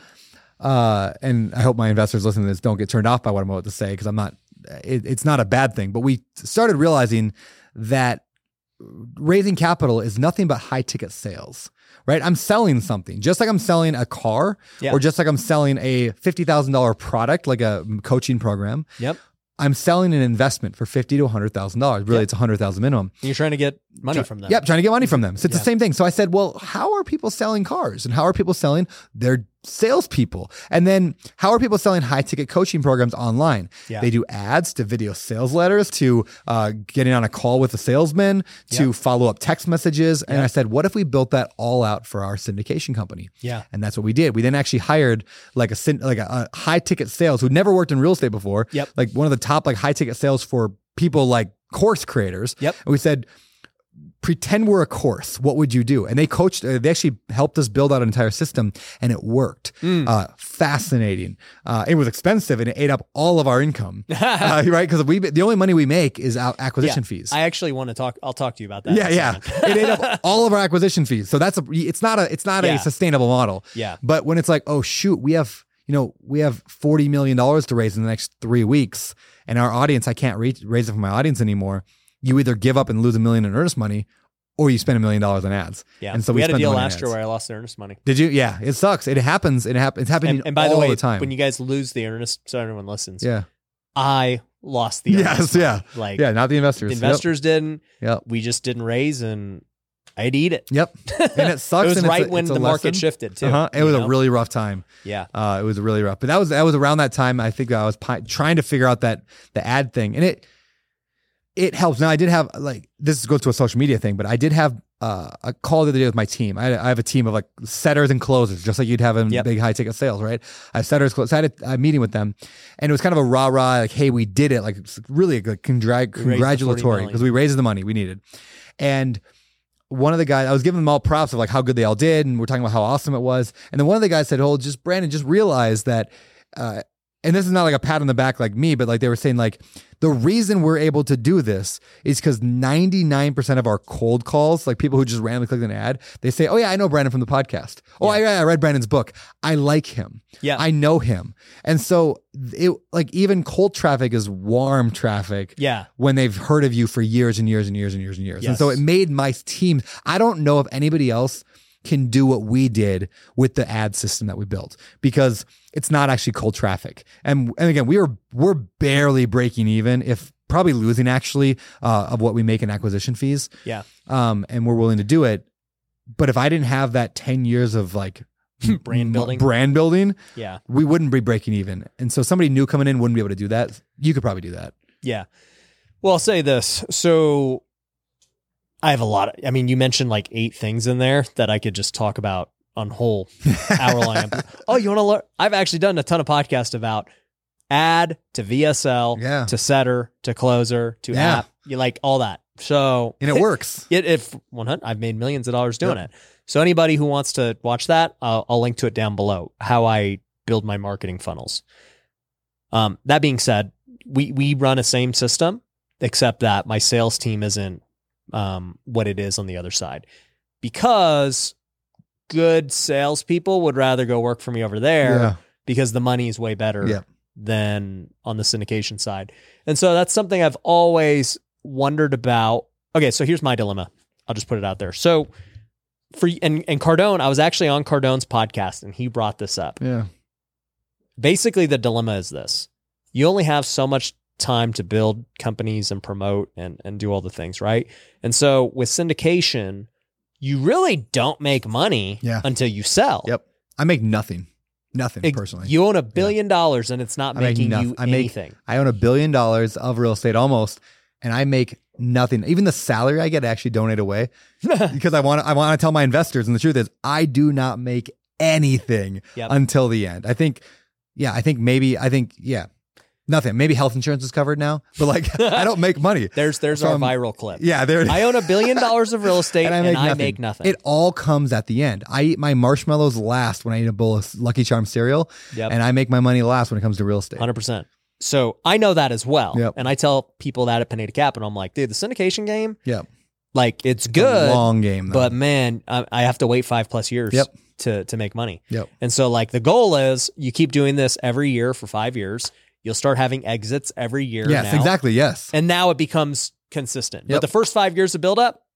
uh, and I hope my investors listening to this don't get turned off by what I'm about to say, because I'm not, it, it's not a bad thing. But we started realizing that raising capital is nothing but high ticket sales. Right? I'm selling something, just like I'm selling a car, Yeah. or just like I'm selling a fifty thousand dollars product, like a coaching program. Yep. I'm selling an investment for fifty thousand to one hundred thousand dollars. Really, Yep. it's one hundred thousand minimum. You're trying to get money from them. Yep, trying to get money from them. So it's Yeah. the same thing. So I said, well, how are people selling cars? And how are people selling their salespeople? And then how are people selling high ticket coaching programs online? Yeah. They do ads to video sales letters, to uh, getting on a call with a salesman, to Yep. follow up text messages. And Yep. I said, what if we built that all out for our syndication company? Yeah. And that's what we did. We then actually hired like a syn- like a, a high ticket sales who never worked in real estate before. Yep. Like one of the top like high ticket sales for people like course creators. Yep. And we said, pretend we're a course. What would you do? And they coached, uh, they actually helped us build out an entire system, and it worked. Mm. Uh, fascinating. Uh, it was expensive and it ate up all of our income, uh, right? Because we, the only money we make is out acquisition Yeah. fees. I actually want to talk. I'll talk to you about that. yeah, in a yeah. second. It ate up all of our acquisition fees. So that's a, it's not a, it's not Yeah. a sustainable model. Yeah. But when it's like, oh shoot, we have, you know, we have forty million dollars to raise in the next three weeks and our audience, I can't reach, raise it for my audience anymore. You either give up and lose a million in earnest money, or you spend a million dollars on ads. Yeah. And so we, we, had a spend the deal money on last year ads. where I lost the earnest money. Did you? Yeah, it sucks. It happens. It happens. It's happening And, and by all the way, the time. when you guys lose the earnest, so everyone listens. yeah. I lost the earnest Yes. money. Yeah. Like Yeah. Not the investors. the investors didn't. Yep. We just didn't raise, and I'd eat it. Yep. Yep. And it sucks. It was and it's right a- when it's a the market lesson. shifted too. Uh-huh. It you was know? a really rough time. yeah. Uh, it was really rough. But that was that was around that time. I think I was pi- trying to figure out that the ad thing, and it it helps. Now I did have like this goes to a social media thing, but I did have uh, a call the other day with my team. I, I have a team of like setters and closers, just like you'd have in Yep. big high ticket sales, right? I have setters, closers. I had a, a meeting with them, and it was kind of a rah rah, like, hey, we did it, like it's really a good congr- the congratulatory forty because we raised the money we needed, and. One of the guys, I was giving them all props of like how good they all did, and we're talking about how awesome it was. And then one of the guys said, "Oh, just Brandon, just realize that." Uh, and this is not like a pat on the back like me, but like they were saying, like the reason we're able to do this is because ninety-nine percent of our cold calls, like people who just randomly click an ad, they say, "Oh yeah, I know Brandon from the podcast. Oh, I, I read Brandon's book. I like him. Yeah. I know him." And so it like even cold traffic is warm traffic. Yeah. When they've heard of you for years and years and years and years and years. And Yes. so it made my team, I don't know if anybody else can do what we did with the ad system that we built, because it's not actually cold traffic. And and again, we were we're barely breaking even, if probably losing actually, uh, of what we make in acquisition fees. Yeah. Um, and we're willing to do it. But if I didn't have that ten years of like Brand building. brand building, Yeah. we wouldn't be breaking even. And so somebody new coming in wouldn't be able to do that. You could probably do that. Yeah. Well, I'll say this. So I have a lot of, I mean, you mentioned like eight things in there that I could just talk about on whole hour long. episode. Oh, you want to learn? I've actually done a ton of podcasts about ad to V S L Yeah. to setter to closer to Yeah. app. You like all that. So And it works. it, if one hundred, I've made millions of dollars doing Yep. it. So anybody who wants to watch that, I'll, I'll link to it down below, how I build my marketing funnels. Um, that being said, we, we run a same system, except that my sales team isn't um, what it is on the other side, because good salespeople would rather go work for me over there Yeah. because the money is way better Yeah. than on the syndication side. And so that's something I've always wondered about. Okay, so here's my dilemma. I'll just put it out there. So for and, and Cardone, I was actually on Cardone's podcast and he brought this up. Yeah. Basically, the dilemma is this. You only have so much time to build companies and promote and, and do all the things, right? And so with syndication, you really don't make money Yeah. until you sell. Yep. I make nothing. Nothing Ex- personally. You own a billion dollars and it's not I make making noth- you I make- anything. I own a billion dollars of real estate almost, and I make nothing. Even the salary I get, I actually donate away because I want to. I want to tell my investors, and the truth is, I do not make anything Yep. until the end. I think, yeah, I think maybe, I think, yeah, nothing. Maybe health insurance is covered now, but like, I don't make money. There's there's So our I'm- viral clip. Yeah, there. it I own a billion dollars of real estate and and I I make make, nothing. nothing. It all comes at the end. I eat my marshmallows last when I eat a bowl of Lucky Charms cereal, Yep. and I make my money last when it comes to real estate. one hundred percent. So I know that as well. Yep. And I tell people that at Pineda Capital, I'm like, dude, the syndication game, Yep. like it's It's a good, long game, though. but man, I, I have to wait five plus years Yep. to, to make money. Yep. And so like the goal is you keep doing this every year for five years. You'll start having exits every year. Yes, now. exactly. Yes. And now it becomes consistent. Yep. But the first five years of build up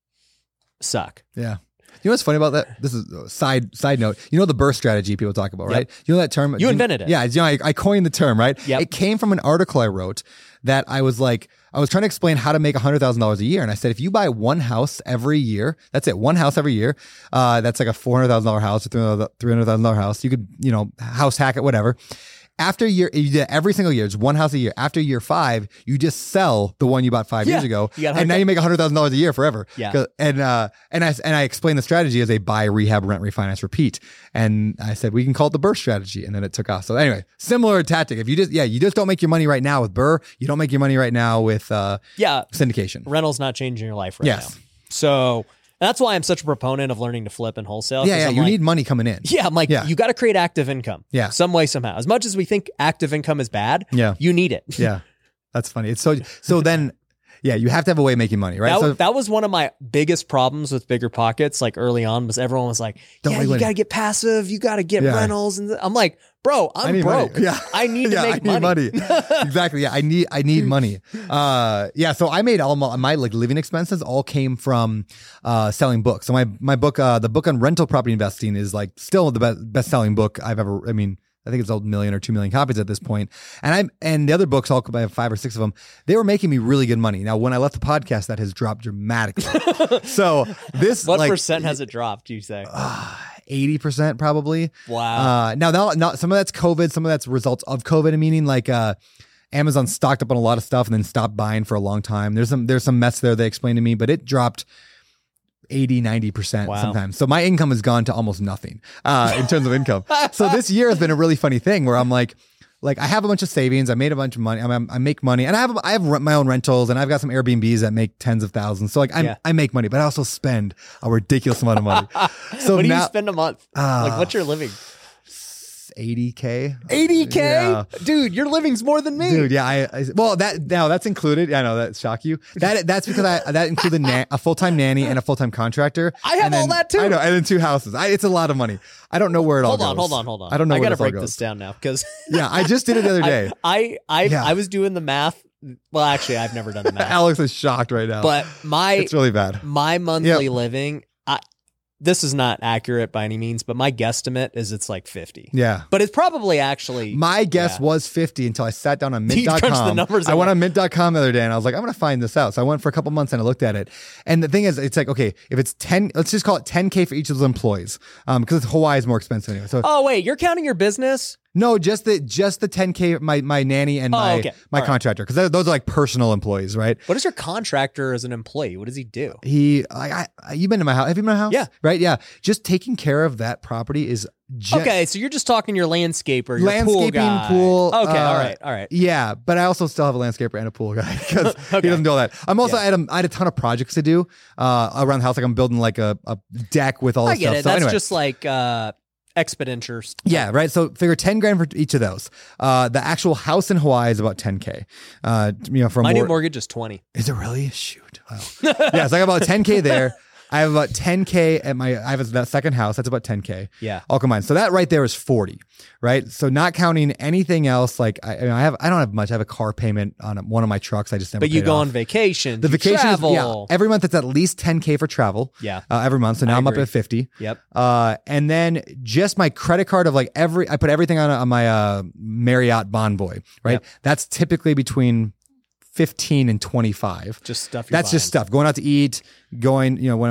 suck. Yeah. You know what's funny about that? This is a side side note. You know the burst strategy people talk about, right? You know that term? You invented it. Yeah. You know, I, I coined the term, right? Yep. It came from an article I wrote that I was like, I was trying to explain how to make one hundred thousand dollars a year. And I said, if you buy one house every year, that's it, one house every year, uh, that's like a four hundred thousand dollars house or three hundred thousand dollars house. You could, you know, house hack it, whatever. After year, you did every single year, it's one house a year. After year five, you just sell the one you bought five Yeah. years ago, You got and now you make one hundred thousand dollars a year forever. Yeah. 'Cause- And uh, and I and I explained the strategy as a buy, rehab, rent, refinance, repeat. And I said we can call it the Burr strategy, and then it took off. So anyway, similar tactic. If you just yeah, you just don't make your money right now with Burr, you don't make your money right now with uh, Yeah. syndication. Rental's not changing your life right Yes. now. So that's why I'm such a proponent of learning to flip and wholesale. Yeah, 'cause yeah, I'm you like, need money coming in. Yeah, I'm like, Yeah. you got to create active income. Yeah. Some way, somehow. As much as we think active income is bad, Yeah. you need it. Yeah, that's funny. It's so so then. Yeah, you have to have a way of making money, right? That, so that was one of my biggest problems with Bigger Pockets. Like early on, was everyone was like, Don't "Yeah, make you money." got to get passive. You got to get Yeah. rentals." And I'm like, "Bro, I'm I need broke. money. Yeah, I need to yeah, make I need money." money. Exactly. Yeah, I need I need money. Uh, yeah. So I made all my, my like living expenses all came from uh, selling books. So my my book, uh, the book on rental property investing, is like still the best best selling book I've ever. I mean. I think it's sold a million or two million copies at this point. And I'm and the other books, all I have five or six of them, they were making me really good money. Now, when I left the podcast, that has dropped dramatically. So this What like percent has it dropped? Do you say? eighty percent probably. Wow. Uh, now, now, now, some of that's COVID, some of that's results of COVID. Meaning, like uh, Amazon stocked up on a lot of stuff and then stopped buying for a long time. There's some there's some mess there they explained to me, but it dropped eighty, ninety percent Wow. sometimes. So my income has gone to almost nothing uh, in terms of income. So this year has been a really funny thing where I'm like, like I have a bunch of savings. I made a bunch of money. I, mean, I make money, and I have I have my own rentals, and I've got some Airbnbs that make tens of thousands. So like I Yeah. I make money, but I also spend a ridiculous amount of money. So what do now you spend a month? Uh, like, what's your living? eighty K. eighty K? Yeah. Dude, your living's more than me. Dude, yeah, I, I well that now that's included. I know that shock you. That that's because I that included na- a full time nanny and a full time contractor. I have and all then- that too. I know, and then two houses. I, it's a lot of money. I don't know where it all Hold goes. on, hold on, hold on. I don't know. I where gotta this all break goes. this down now because Yeah, I just did it the other day. I I I, Yeah. I was doing the math. Well, actually, I've never done the math. Alex is shocked right now. But my it's really bad. my monthly Yep. living, I, this is not accurate by any means, but my guesstimate is it's like fifty. Yeah. But it's probably actually My guess yeah. was fifty until I sat down on You mint dot com. crunched the numbers I and went went- on mint dot com the other day and I was like, I'm going to find this out. So I went for a couple months and I looked at it. And the thing is, it's like, okay, if it's ten, let's just call it ten K for each of those employees. Um, because Hawaii is more expensive anyway. So Oh wait, you're counting your business? no, just the, just the ten K, my, my nanny and Oh, my, okay. my All right. contractor. Cause those are like personal employees, right? What is your contractor as an employee? What does he do? He, like, I, I, you've been to my house. Have you been to my house? Yeah. Right. Yeah. Just taking care of that property is ju- Okay, so you're just talking your landscaper, your landscaping, pool, guy. pool. Okay, uh, all right, all right. Yeah, but I also still have a landscaper and a pool guy because Okay. he doesn't do all that. I'm also Yeah. I, had a, I had a ton of projects to do uh, around the house. Like I'm building like a, a deck with all I this get stuff. it. So That's anyway. just like uh, expenditures. Yeah, right. So figure ten grand for each of those. Uh, the actual house in Hawaii is about ten K. Uh, you know, from My more, new mortgage is twenty. is it really? Shoot. Wow. Yeah, so I got about ten K there. I have about ten K at my, I have that second house. That's about ten K. Yeah. All combined. So that right there is forty, right? So not counting anything else. Like I, I mean, I have, I don't have much. I have a car payment on one of my trucks. I just never But you paid go off. on vacation. The you vacation travel. is, yeah, every month it's at least ten K for travel. Yeah. Uh, every month. So now I I'm up agree. at fifty. Yep. Uh, and then just my credit card of like every, I put everything on, on my, uh, Marriott Bonvoy, right? Yep. That's typically between fifteen and twenty-five. Just stuff. You're That's just buying. stuff. Going out to eat, going, you know, when I'm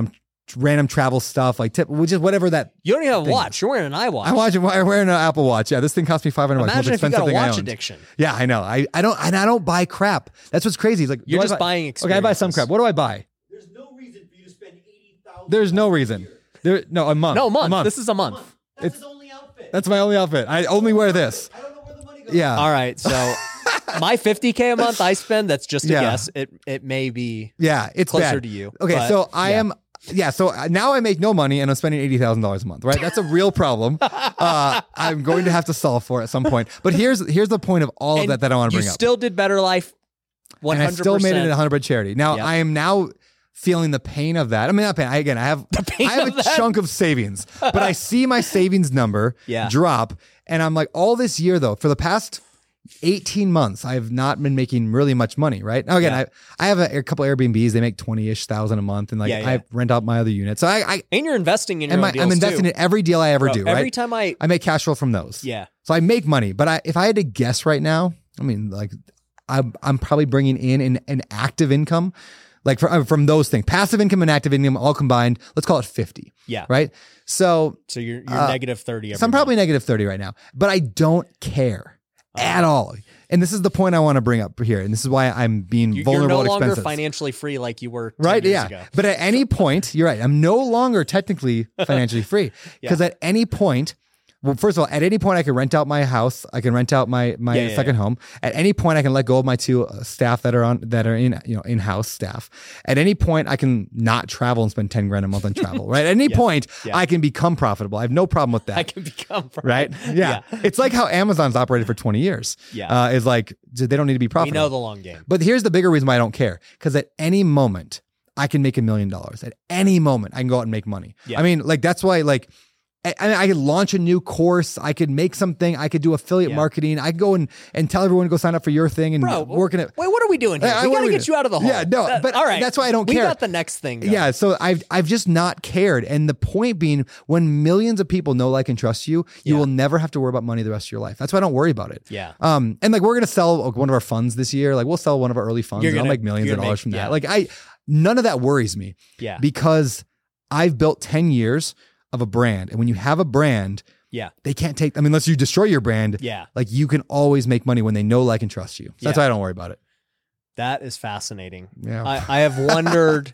random travel stuff, like tip, which is whatever that. You don't even have a thing watch. is. You're wearing an iWatch. I'm watching. I'm wearing an Apple Watch. Yeah, this thing cost me five hundred bucks. Imagine Most if you expensive got a thing I watch owned. addiction. Yeah, I know. I, I don't and I don't buy crap. That's what's crazy. It's like You're do I just buy, buying Okay, I buy some experiences. crap. What do I buy? There's no reason for you to spend eighty thousand. There's no reason. There, no, a month. No, a month. month. This is a month. That's It's- his only outfit. That's my only outfit. I only wear this. I don't know where the money goes. Yeah. All right, so my fifty K a month I spend, that's just a Yeah. guess. It it may be Yeah, it's closer bad. to you. Okay, but, so I yeah. am. Yeah, so now I make no money and I'm spending eighty thousand dollars a month, right? That's a real problem. Uh, I'm going to have to solve for it at some point. But here's here's the point of all of And that that I want to you bring up. still did Better Life one And I hundred percent. still made it a hundred percent charity. Now Yep. I am now feeling the pain of that. I mean, not pain. I, again, I have pain I have of a that? chunk of savings, but I see my savings number Yeah. drop, and I'm like, all this year though, for the past eighteen months, I have not been making really much money. Right now, again, Yeah. I I have a, a couple Airbnbs. They make twenty ish thousand a month, and like Yeah, yeah. I rent out my other unit. So I, I And you're investing in your and own my, deals I'm investing too. in every deal I ever Bro, do. Every Right, time I I make cash flow from those. yeah. So I make money, but I, if I had to guess right now, I mean, like, I'm I'm probably bringing in an, an active income, like from from those things, passive income and active income all combined. Let's call it fifty, Yeah. right? So, So you're you're Uh, negative thirty every so I'm probably month. negative thirty right now, but I don't care Uh-huh. at all. And this is the point I want to bring up here, and this is why I'm being You- vulnerable You're no at longer expenses. financially free like you were ten Right? years Yeah. ago. But at any point, you're right. I'm no longer technically financially free because at any point, well, first of all, at any point I can rent out my house. I can rent out my my Yeah, yeah, second home. At any point, I can let go of my two uh, staff that are on that are in you know in house staff. At any point, I can not travel and spend ten grand a month on travel. Right? At any point, Yeah. I can become profitable. I have no problem with that. I can become Right? Yeah. It's like how Amazon's operated for twenty years. Yeah. Uh, is like they don't need to be We profitable. know the long game. But here's the bigger reason why I don't care. Because at any moment, I can make a million dollars. At any moment, I can go out and make money. Yeah. I mean, like, that's why, like, I, I I could launch a new course. I could make something. I could do affiliate Yeah. marketing. I could go and, and tell everyone to go sign up for your thing and Bro, work in it. Wait, what are we doing here? I- I- we what got are to we get doing? you out of the hole. Yeah, no, That- but all right, that's why I don't we care. got the next thing. going. Yeah, so I've I've just not cared. And the point being, when millions of people know, like, and trust you, you Yeah. will never have to worry about money the rest of your life. That's why I don't worry about it. Yeah. Um, and like we're gonna sell one of our funds this year. Like we'll sell one of our early funds. You're and I'll gonna- make millions you're of gonna dollars make- from that. yeah. Like I, none of that worries me Yeah. because I've built ten years of a brand, and when you have a brand, Yeah. they can't take. I mean, unless you destroy your brand, Yeah. like you can always make money when they know, like, and trust you. So that's Yeah. why I don't worry about it. That is fascinating. Yeah. I, I have wondered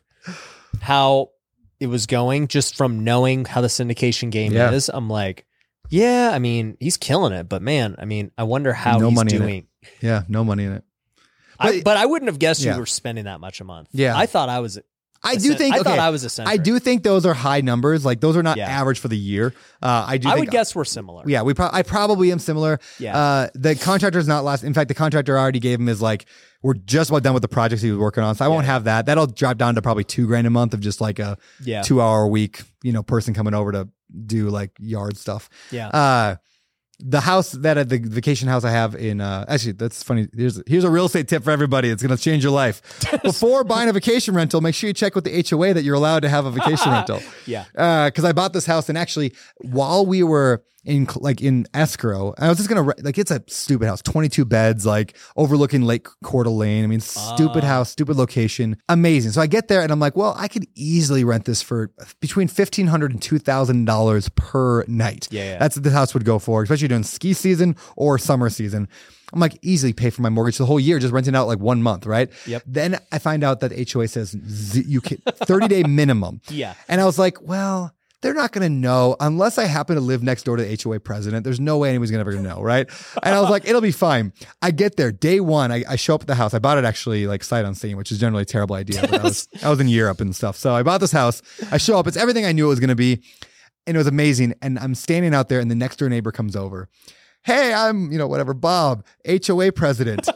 how it was going just from knowing how the syndication game Yeah. is. I'm like, yeah, I mean, he's killing it, but man, I mean, I wonder how No he's money in it. doing. Yeah, no money in it. I, But- but I wouldn't have guessed Yeah. you were spending that much a month. Yeah. I thought I was. I do think. I okay, thought I was eccentric. I do think those are high numbers. Like those are not Yeah. average for the year. Uh, I do. I think, would guess we're similar. Yeah, we. Pro- I probably am similar. Yeah. Uh, the contractor's not last. In fact, the contractor already gave him his like. We're just about done with the projects he was working on, so I won't Yeah. have that. That'll drop down to probably two grand a month of just like a Yeah. two hour a week, you know, person coming over to do like yard stuff. Yeah. Uh, the house that at the vacation house I have in uh actually that's funny. Here's here's a real estate tip for everybody. It's gonna change your life. Before buying a vacation rental, make sure you check with the H O A that you're allowed to have a vacation rental. Yeah. Uh, because I bought this house and actually while we were in like in escrow, I was just gonna re- like it's a stupid house, twenty-two beds, like overlooking Lake Coeur d'Alene. I mean, stupid Ah. house, stupid location, amazing. So I get there and I'm like, well, I could easily rent this for between fifteen hundred and two thousand dollars per night. Yeah, yeah. That's what the house would go for, especially during ski season or summer season. I'm like easily pay for my mortgage the whole year just renting out like one month, right? Yep. Then I find out that H O A says z- you can thirty day minimum. Yeah. And I was like, well, they're not going to know unless I happen to live next door to the H O A president. There's no way anyone's going to ever know, right? And I was like, it'll be fine. I get there day one. I, I show up at the house. I bought it actually like sight unseen, which is generally a terrible idea. But I was I was in Europe and stuff, so I bought this house. I show up. It's everything I knew it was going to be, and it was amazing. And I'm standing out there, and the next door neighbor comes over. Hey, I'm, you know, whatever, Bob, H O A president.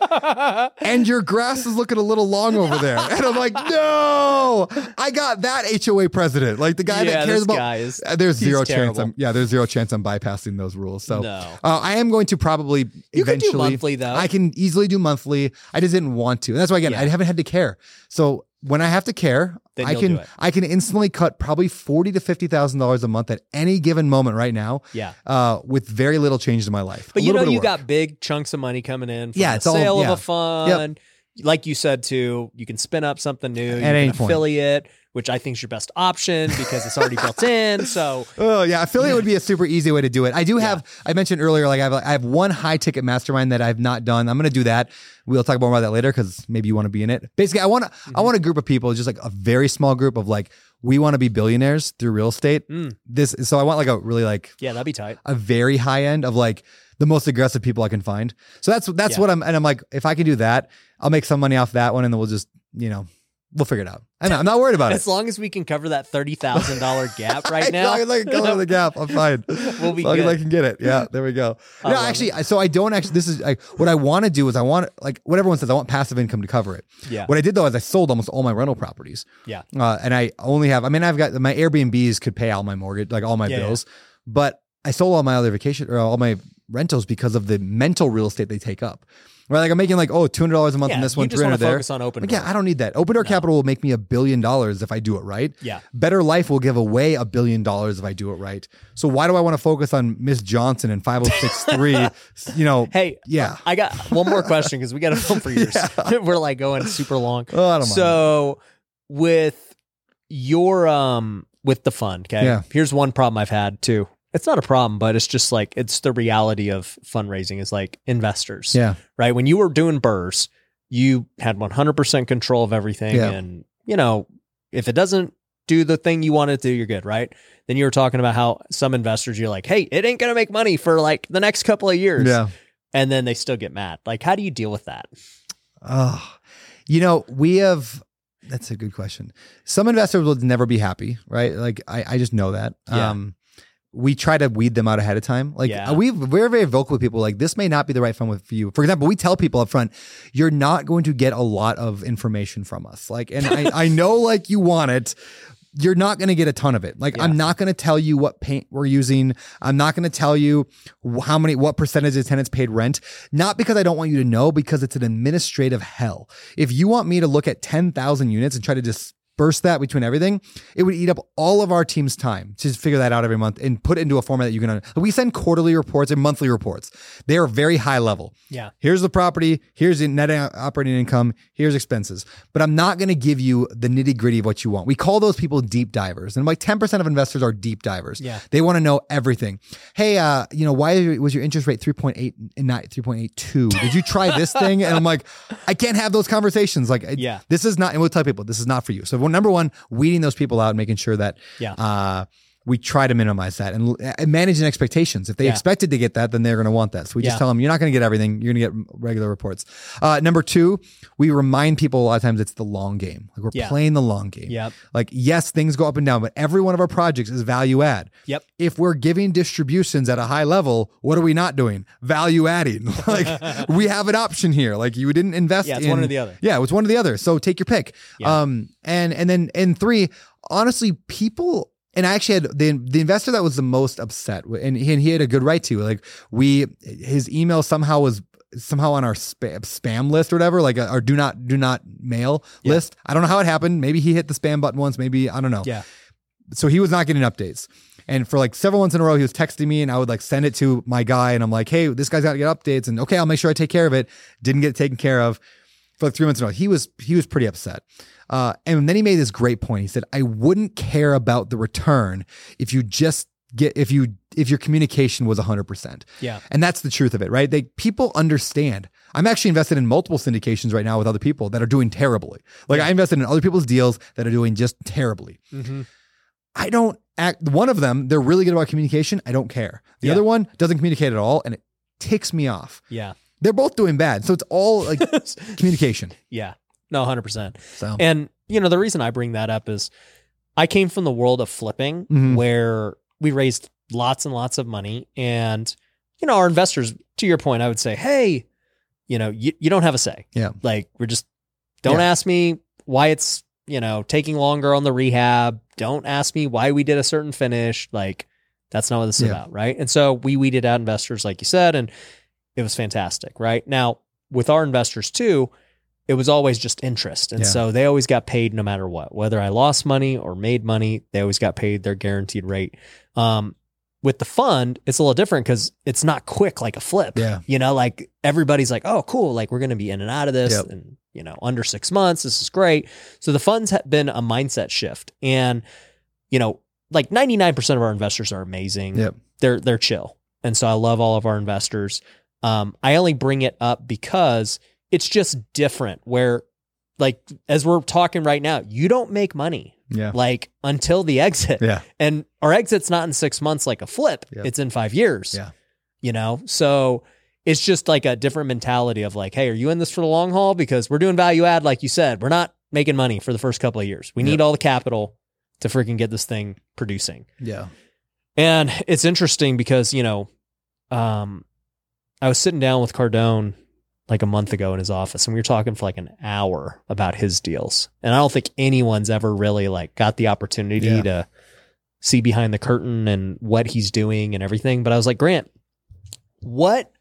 And your grass is looking a little long over there. And I'm like, no, I got that H O A president. Like the guy Yeah, that cares this about. guy is- Uh, there's he's zero chance. terrible. I'm, yeah, there's zero chance I'm bypassing those rules. So No. uh, I am going to probably You could do eventually. monthly, though. I can easily do monthly. I just didn't want to. And that's why, again, Yeah. I haven't had to care. So when I have to care, Then I you'll can do it. I can instantly cut probably forty to fifty thousand dollars a month at any given moment right now. Yeah. Uh, with very little changes in my life. But A you little know, bit of you work. got big chunks of money coming in from Yeah, the it's all- sale yeah. of a fund. like you said too, you can spin up something new. You At any can point. affiliate, which I think is your best option because it's already built in. So Oh yeah, affiliate would be a super easy way to do it. I do have. I mentioned earlier, like I have, I have one high ticket mastermind that I've not done. I'm going to do that. We'll talk more about that later because maybe you want to be in it. Basically, I want to. I want a group of people, just like a very small group of like we want to be billionaires through real estate. Mm. This so I want like a really like yeah, that'd be tight. a very high end of like the most aggressive people I can find. So that's that's Yeah. what I'm and I'm like, if I can do that, I'll make some money off that one and then we'll just, you know, we'll figure it out. I know, I'm not worried about As it. long as we can cover that thirty thousand dollar gap right now, As long as I can cover the gap, I'm fine. We'll be as long good. as I can get it. Yeah, there we go. I No, love actually, I- so I don't actually, this is like, what I want to do is I want, like what everyone says, I want passive income to cover it. Yeah. What I did though is I sold almost all my rental properties. Yeah. Uh, and I only have, I mean, I've got my Airbnbs could pay all my mortgage, like all my Yeah, bills, but I sold all my other vacation or all my rentals because of the mental real estate they take up. Right, like I'm making like oh two hundred dollars a month Yeah, in this you one, just three wanna hundred there. focus on Open Like, Door. yeah, I don't need that. Open Door Capital will make me a billion dollars if I do it right. Yeah. Better Life will give away a billion dollars if I do it right. So why do I want to focus on Miss Johnson and five oh six three? You know, Hey, yeah. I got one more question because we got a film for years. We're like going super long. Oh, I don't mind. So with your um with the fund, okay. Yeah. Here's one problem I've had too. It's not a problem, but it's just like it's the reality of fundraising is like investors. Yeah. Right. When you were doing B R R S, you had one hundred percent control of everything. Yeah. And, you know, if it doesn't do the thing you want it to do, you're good. Right. Then you were talking about how some investors, you're like, hey, it ain't going to make money for like the next couple of years. Yeah. And then they still get mad. Like, how do you deal with that? Oh, you know, we have. That's a good question. Some investors will never be happy, right? Like I, I just know that. Yeah. Um, we try to weed them out ahead of time. Like Yeah. we we're very vocal with people. Like this may not be the right fund with for you. For example, we tell people up front, you're not going to get a lot of information from us. Like, and I, I know like you want it. You're not going to get a ton of it. Like Yeah. I'm not going to tell you what paint we're using. I'm not going to tell you how many, what percentage of tenants paid rent. Not because I don't want you to know, because it's an administrative hell. If you want me to look at ten thousand units and try to disperse that between everything, it would eat up all of our team's time to figure that out every month and put it into a format that you can. We send quarterly reports and monthly reports. They are very high level. Yeah. Here's the property. Here's the net operating income. Here's expenses. But I'm not going to give you the nitty gritty of what you want. We call those people deep divers. And like ten percent of investors are deep divers. Yeah. They want to know everything. Hey, uh, you know, why was your interest rate three point eight and not three point eight two? Did you try this thing? And I'm like, I can't have those conversations. Like, Yeah. this is not, and we'll tell people this is not for you. So number one, weeding those people out, making sure that, Yeah. uh, we try to minimize that and, and managing expectations. If they Yeah. expected to get that, then they're going to want that. So we just Yeah. tell them, you're not going to get everything. You're going to get regular reports. Uh, number two, we remind people a lot of times it's the long game. Like we're Yeah. playing the long game. Yep. Like, yes, things go up and down, but every one of our projects is value add. Yep. If we're giving distributions at a high level, what are we not doing? Value adding. Like we have an option here. Like you didn't invest Yeah, it's in one or the other. Yeah, it's one or the other. So take your pick. Yeah. Um, and and then and three, honestly, people. And I actually had the the investor that was the most upset, and he, and he had a good right to. Like we, his email somehow was somehow on our spam, spam list or whatever, like our do not do not mail Yeah. list. I don't know how it happened. Maybe he hit the spam button once. Maybe I don't know. Yeah. So he was not getting updates. And for like several months in a row, he was texting me, and I would like send it to my guy, and I'm like, hey, this guy's got to get updates, and okay, I'll make sure I take care of it. Didn't get it taken care of for like three months in a row. He was he was pretty upset. Uh, and then he made this great point. He said, I wouldn't care about the return if you just get, if you, if your communication was one hundred percent. Yeah. And that's the truth of it, right? They, people understand. I'm actually invested in multiple syndications right now with other people that are doing terribly. Like I invested in other people's deals that are doing just terribly. Mm-hmm. I don't act, one of them, they're really good about communication. I don't care. The Yeah. other one doesn't communicate at all, and it ticks me off. Yeah. They're both doing bad. So it's all like communication. Yeah. No, one hundred percent. So And, you know, the reason I bring that up is I came from the world of flipping Mhm. where we raised lots and lots of money. And, you know, our investors, to your point, I would say, hey, you know, you, you don't have a say. Yeah. Like, we're just, don't Yeah. ask me why it's, you know, taking longer on the rehab. Don't ask me why we did a certain finish. Like, that's not what this is Yeah. about. Right. And so we weeded out investors, like you said, and it was fantastic. Right. Now, with our investors too, it was always just interest. And Yeah. so they always got paid no matter what, whether I lost money or made money, they always got paid their guaranteed rate. Um, with the fund, it's a little different because it's not quick like a flip. Yeah. You know, like everybody's like, oh, cool. Like we're going to be in and out of this Yep. and, you know, under six months. This is great. So the funds have been a mindset shift. And, you know, like ninety-nine percent of our investors are amazing. Yep. They're, they're chill. And so I love all of our investors. Um, I only bring it up because it's just different where, like, as we're talking right now, you don't make money. Yeah. Like until the exit. Yeah. And our exit's not in six months like a flip. Yep. It's in five years. Yeah. You know? So it's just like a different mentality of like, hey, are you in this for the long haul? Because we're doing value add, like you said. We're not making money for the first couple of years. We Yep. need all the capital to freaking get this thing producing. Yeah. And it's interesting because, you know, um, I was sitting down with Cardone like a month ago in his office, and we were talking for like an hour about his deals. And I don't think anyone's ever really like got the opportunity Yeah. to see behind the curtain and what he's doing and everything. But I was like, Grant, what,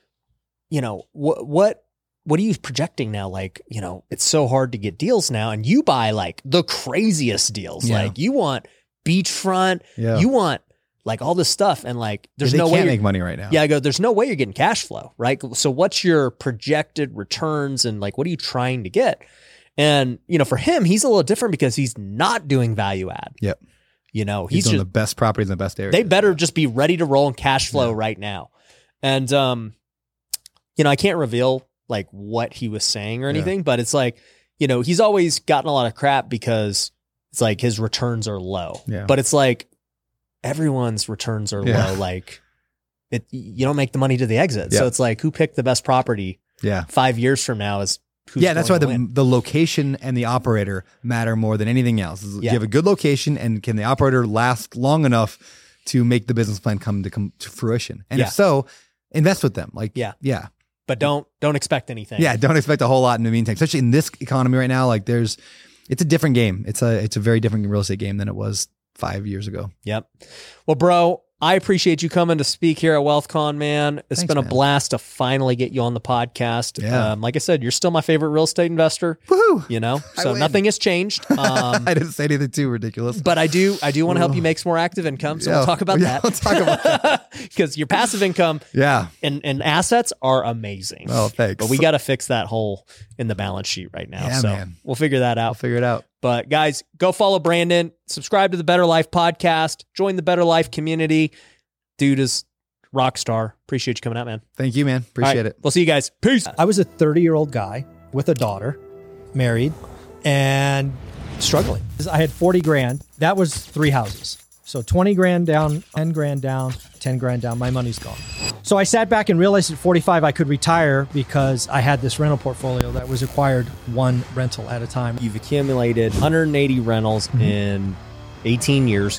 you know, what, what, what are you projecting now? Like, you know, it's so hard to get deals now, and you buy like the craziest deals. Yeah. Like you want beachfront, Yeah. you want like all this stuff. And like, there's they no way can't you're- make money right now. yeah, I go, there's no way you're getting cash flow, right? So what's your projected returns and like, what are you trying to get? And, you know, for him, he's a little different because he's not doing value add. Yep. You know, He's, he's, doing just, the best properties in the best areas. they better just be ready to roll in cash flow Yeah. right now. And, um, you know, I can't reveal like what he was saying or anything, but it's like, you know, he's always gotten a lot of crap because it's like his returns are low, Yeah. but it's like everyone's returns are Yeah. low. Like it, you don't make the money to the exit. Yeah. So it's like, who picked the best property Yeah. five years from now is who's Yeah, that's why going the to win. the location and the operator matter more than anything else. Is Do Yeah. you have a good location, and can the operator last long enough to make the business plan come to come to fruition? And Yeah. if so, invest with them. Like, Yeah. yeah, But don't, don't expect anything. yeah. Don't expect a whole lot in the meantime, especially in this economy right now. Like, there's, it's a different game. It's a it's a very different real estate game than it was five years ago. Yep. Well, bro, I appreciate you coming to speak here at WealthCon, man. It's Thanks, been a man. blast to finally get you on the podcast. Yeah. Um, like I said, you're still my favorite real estate investor, Woohoo! you know, I so win. nothing has changed. Um, I didn't say anything too ridiculous. but I do, I do want to help you make some more active income. So Yeah. we'll talk about Yeah, that. we'll talk about that. Because your passive income yeah. and, and assets are amazing. Oh, thanks. But we got to fix that hole in the balance sheet right now. Yeah, so man. we'll figure that I'll out. figure it out. But guys, go follow Brandon, subscribe to the Better Life podcast, join the Better Life community. Dude is rock star. Appreciate you coming out, man. Thank you, man. All Appreciate right, it. We'll see you guys. Peace. I was a thirty year old guy with a daughter, married, and struggling. I had forty grand. That was three houses. So twenty grand down, ten grand down, ten grand down. My money's gone. So I sat back and realized at forty-five I could retire because I had this rental portfolio that was acquired one rental at a time. You've accumulated one hundred eighty rentals in eighteen years.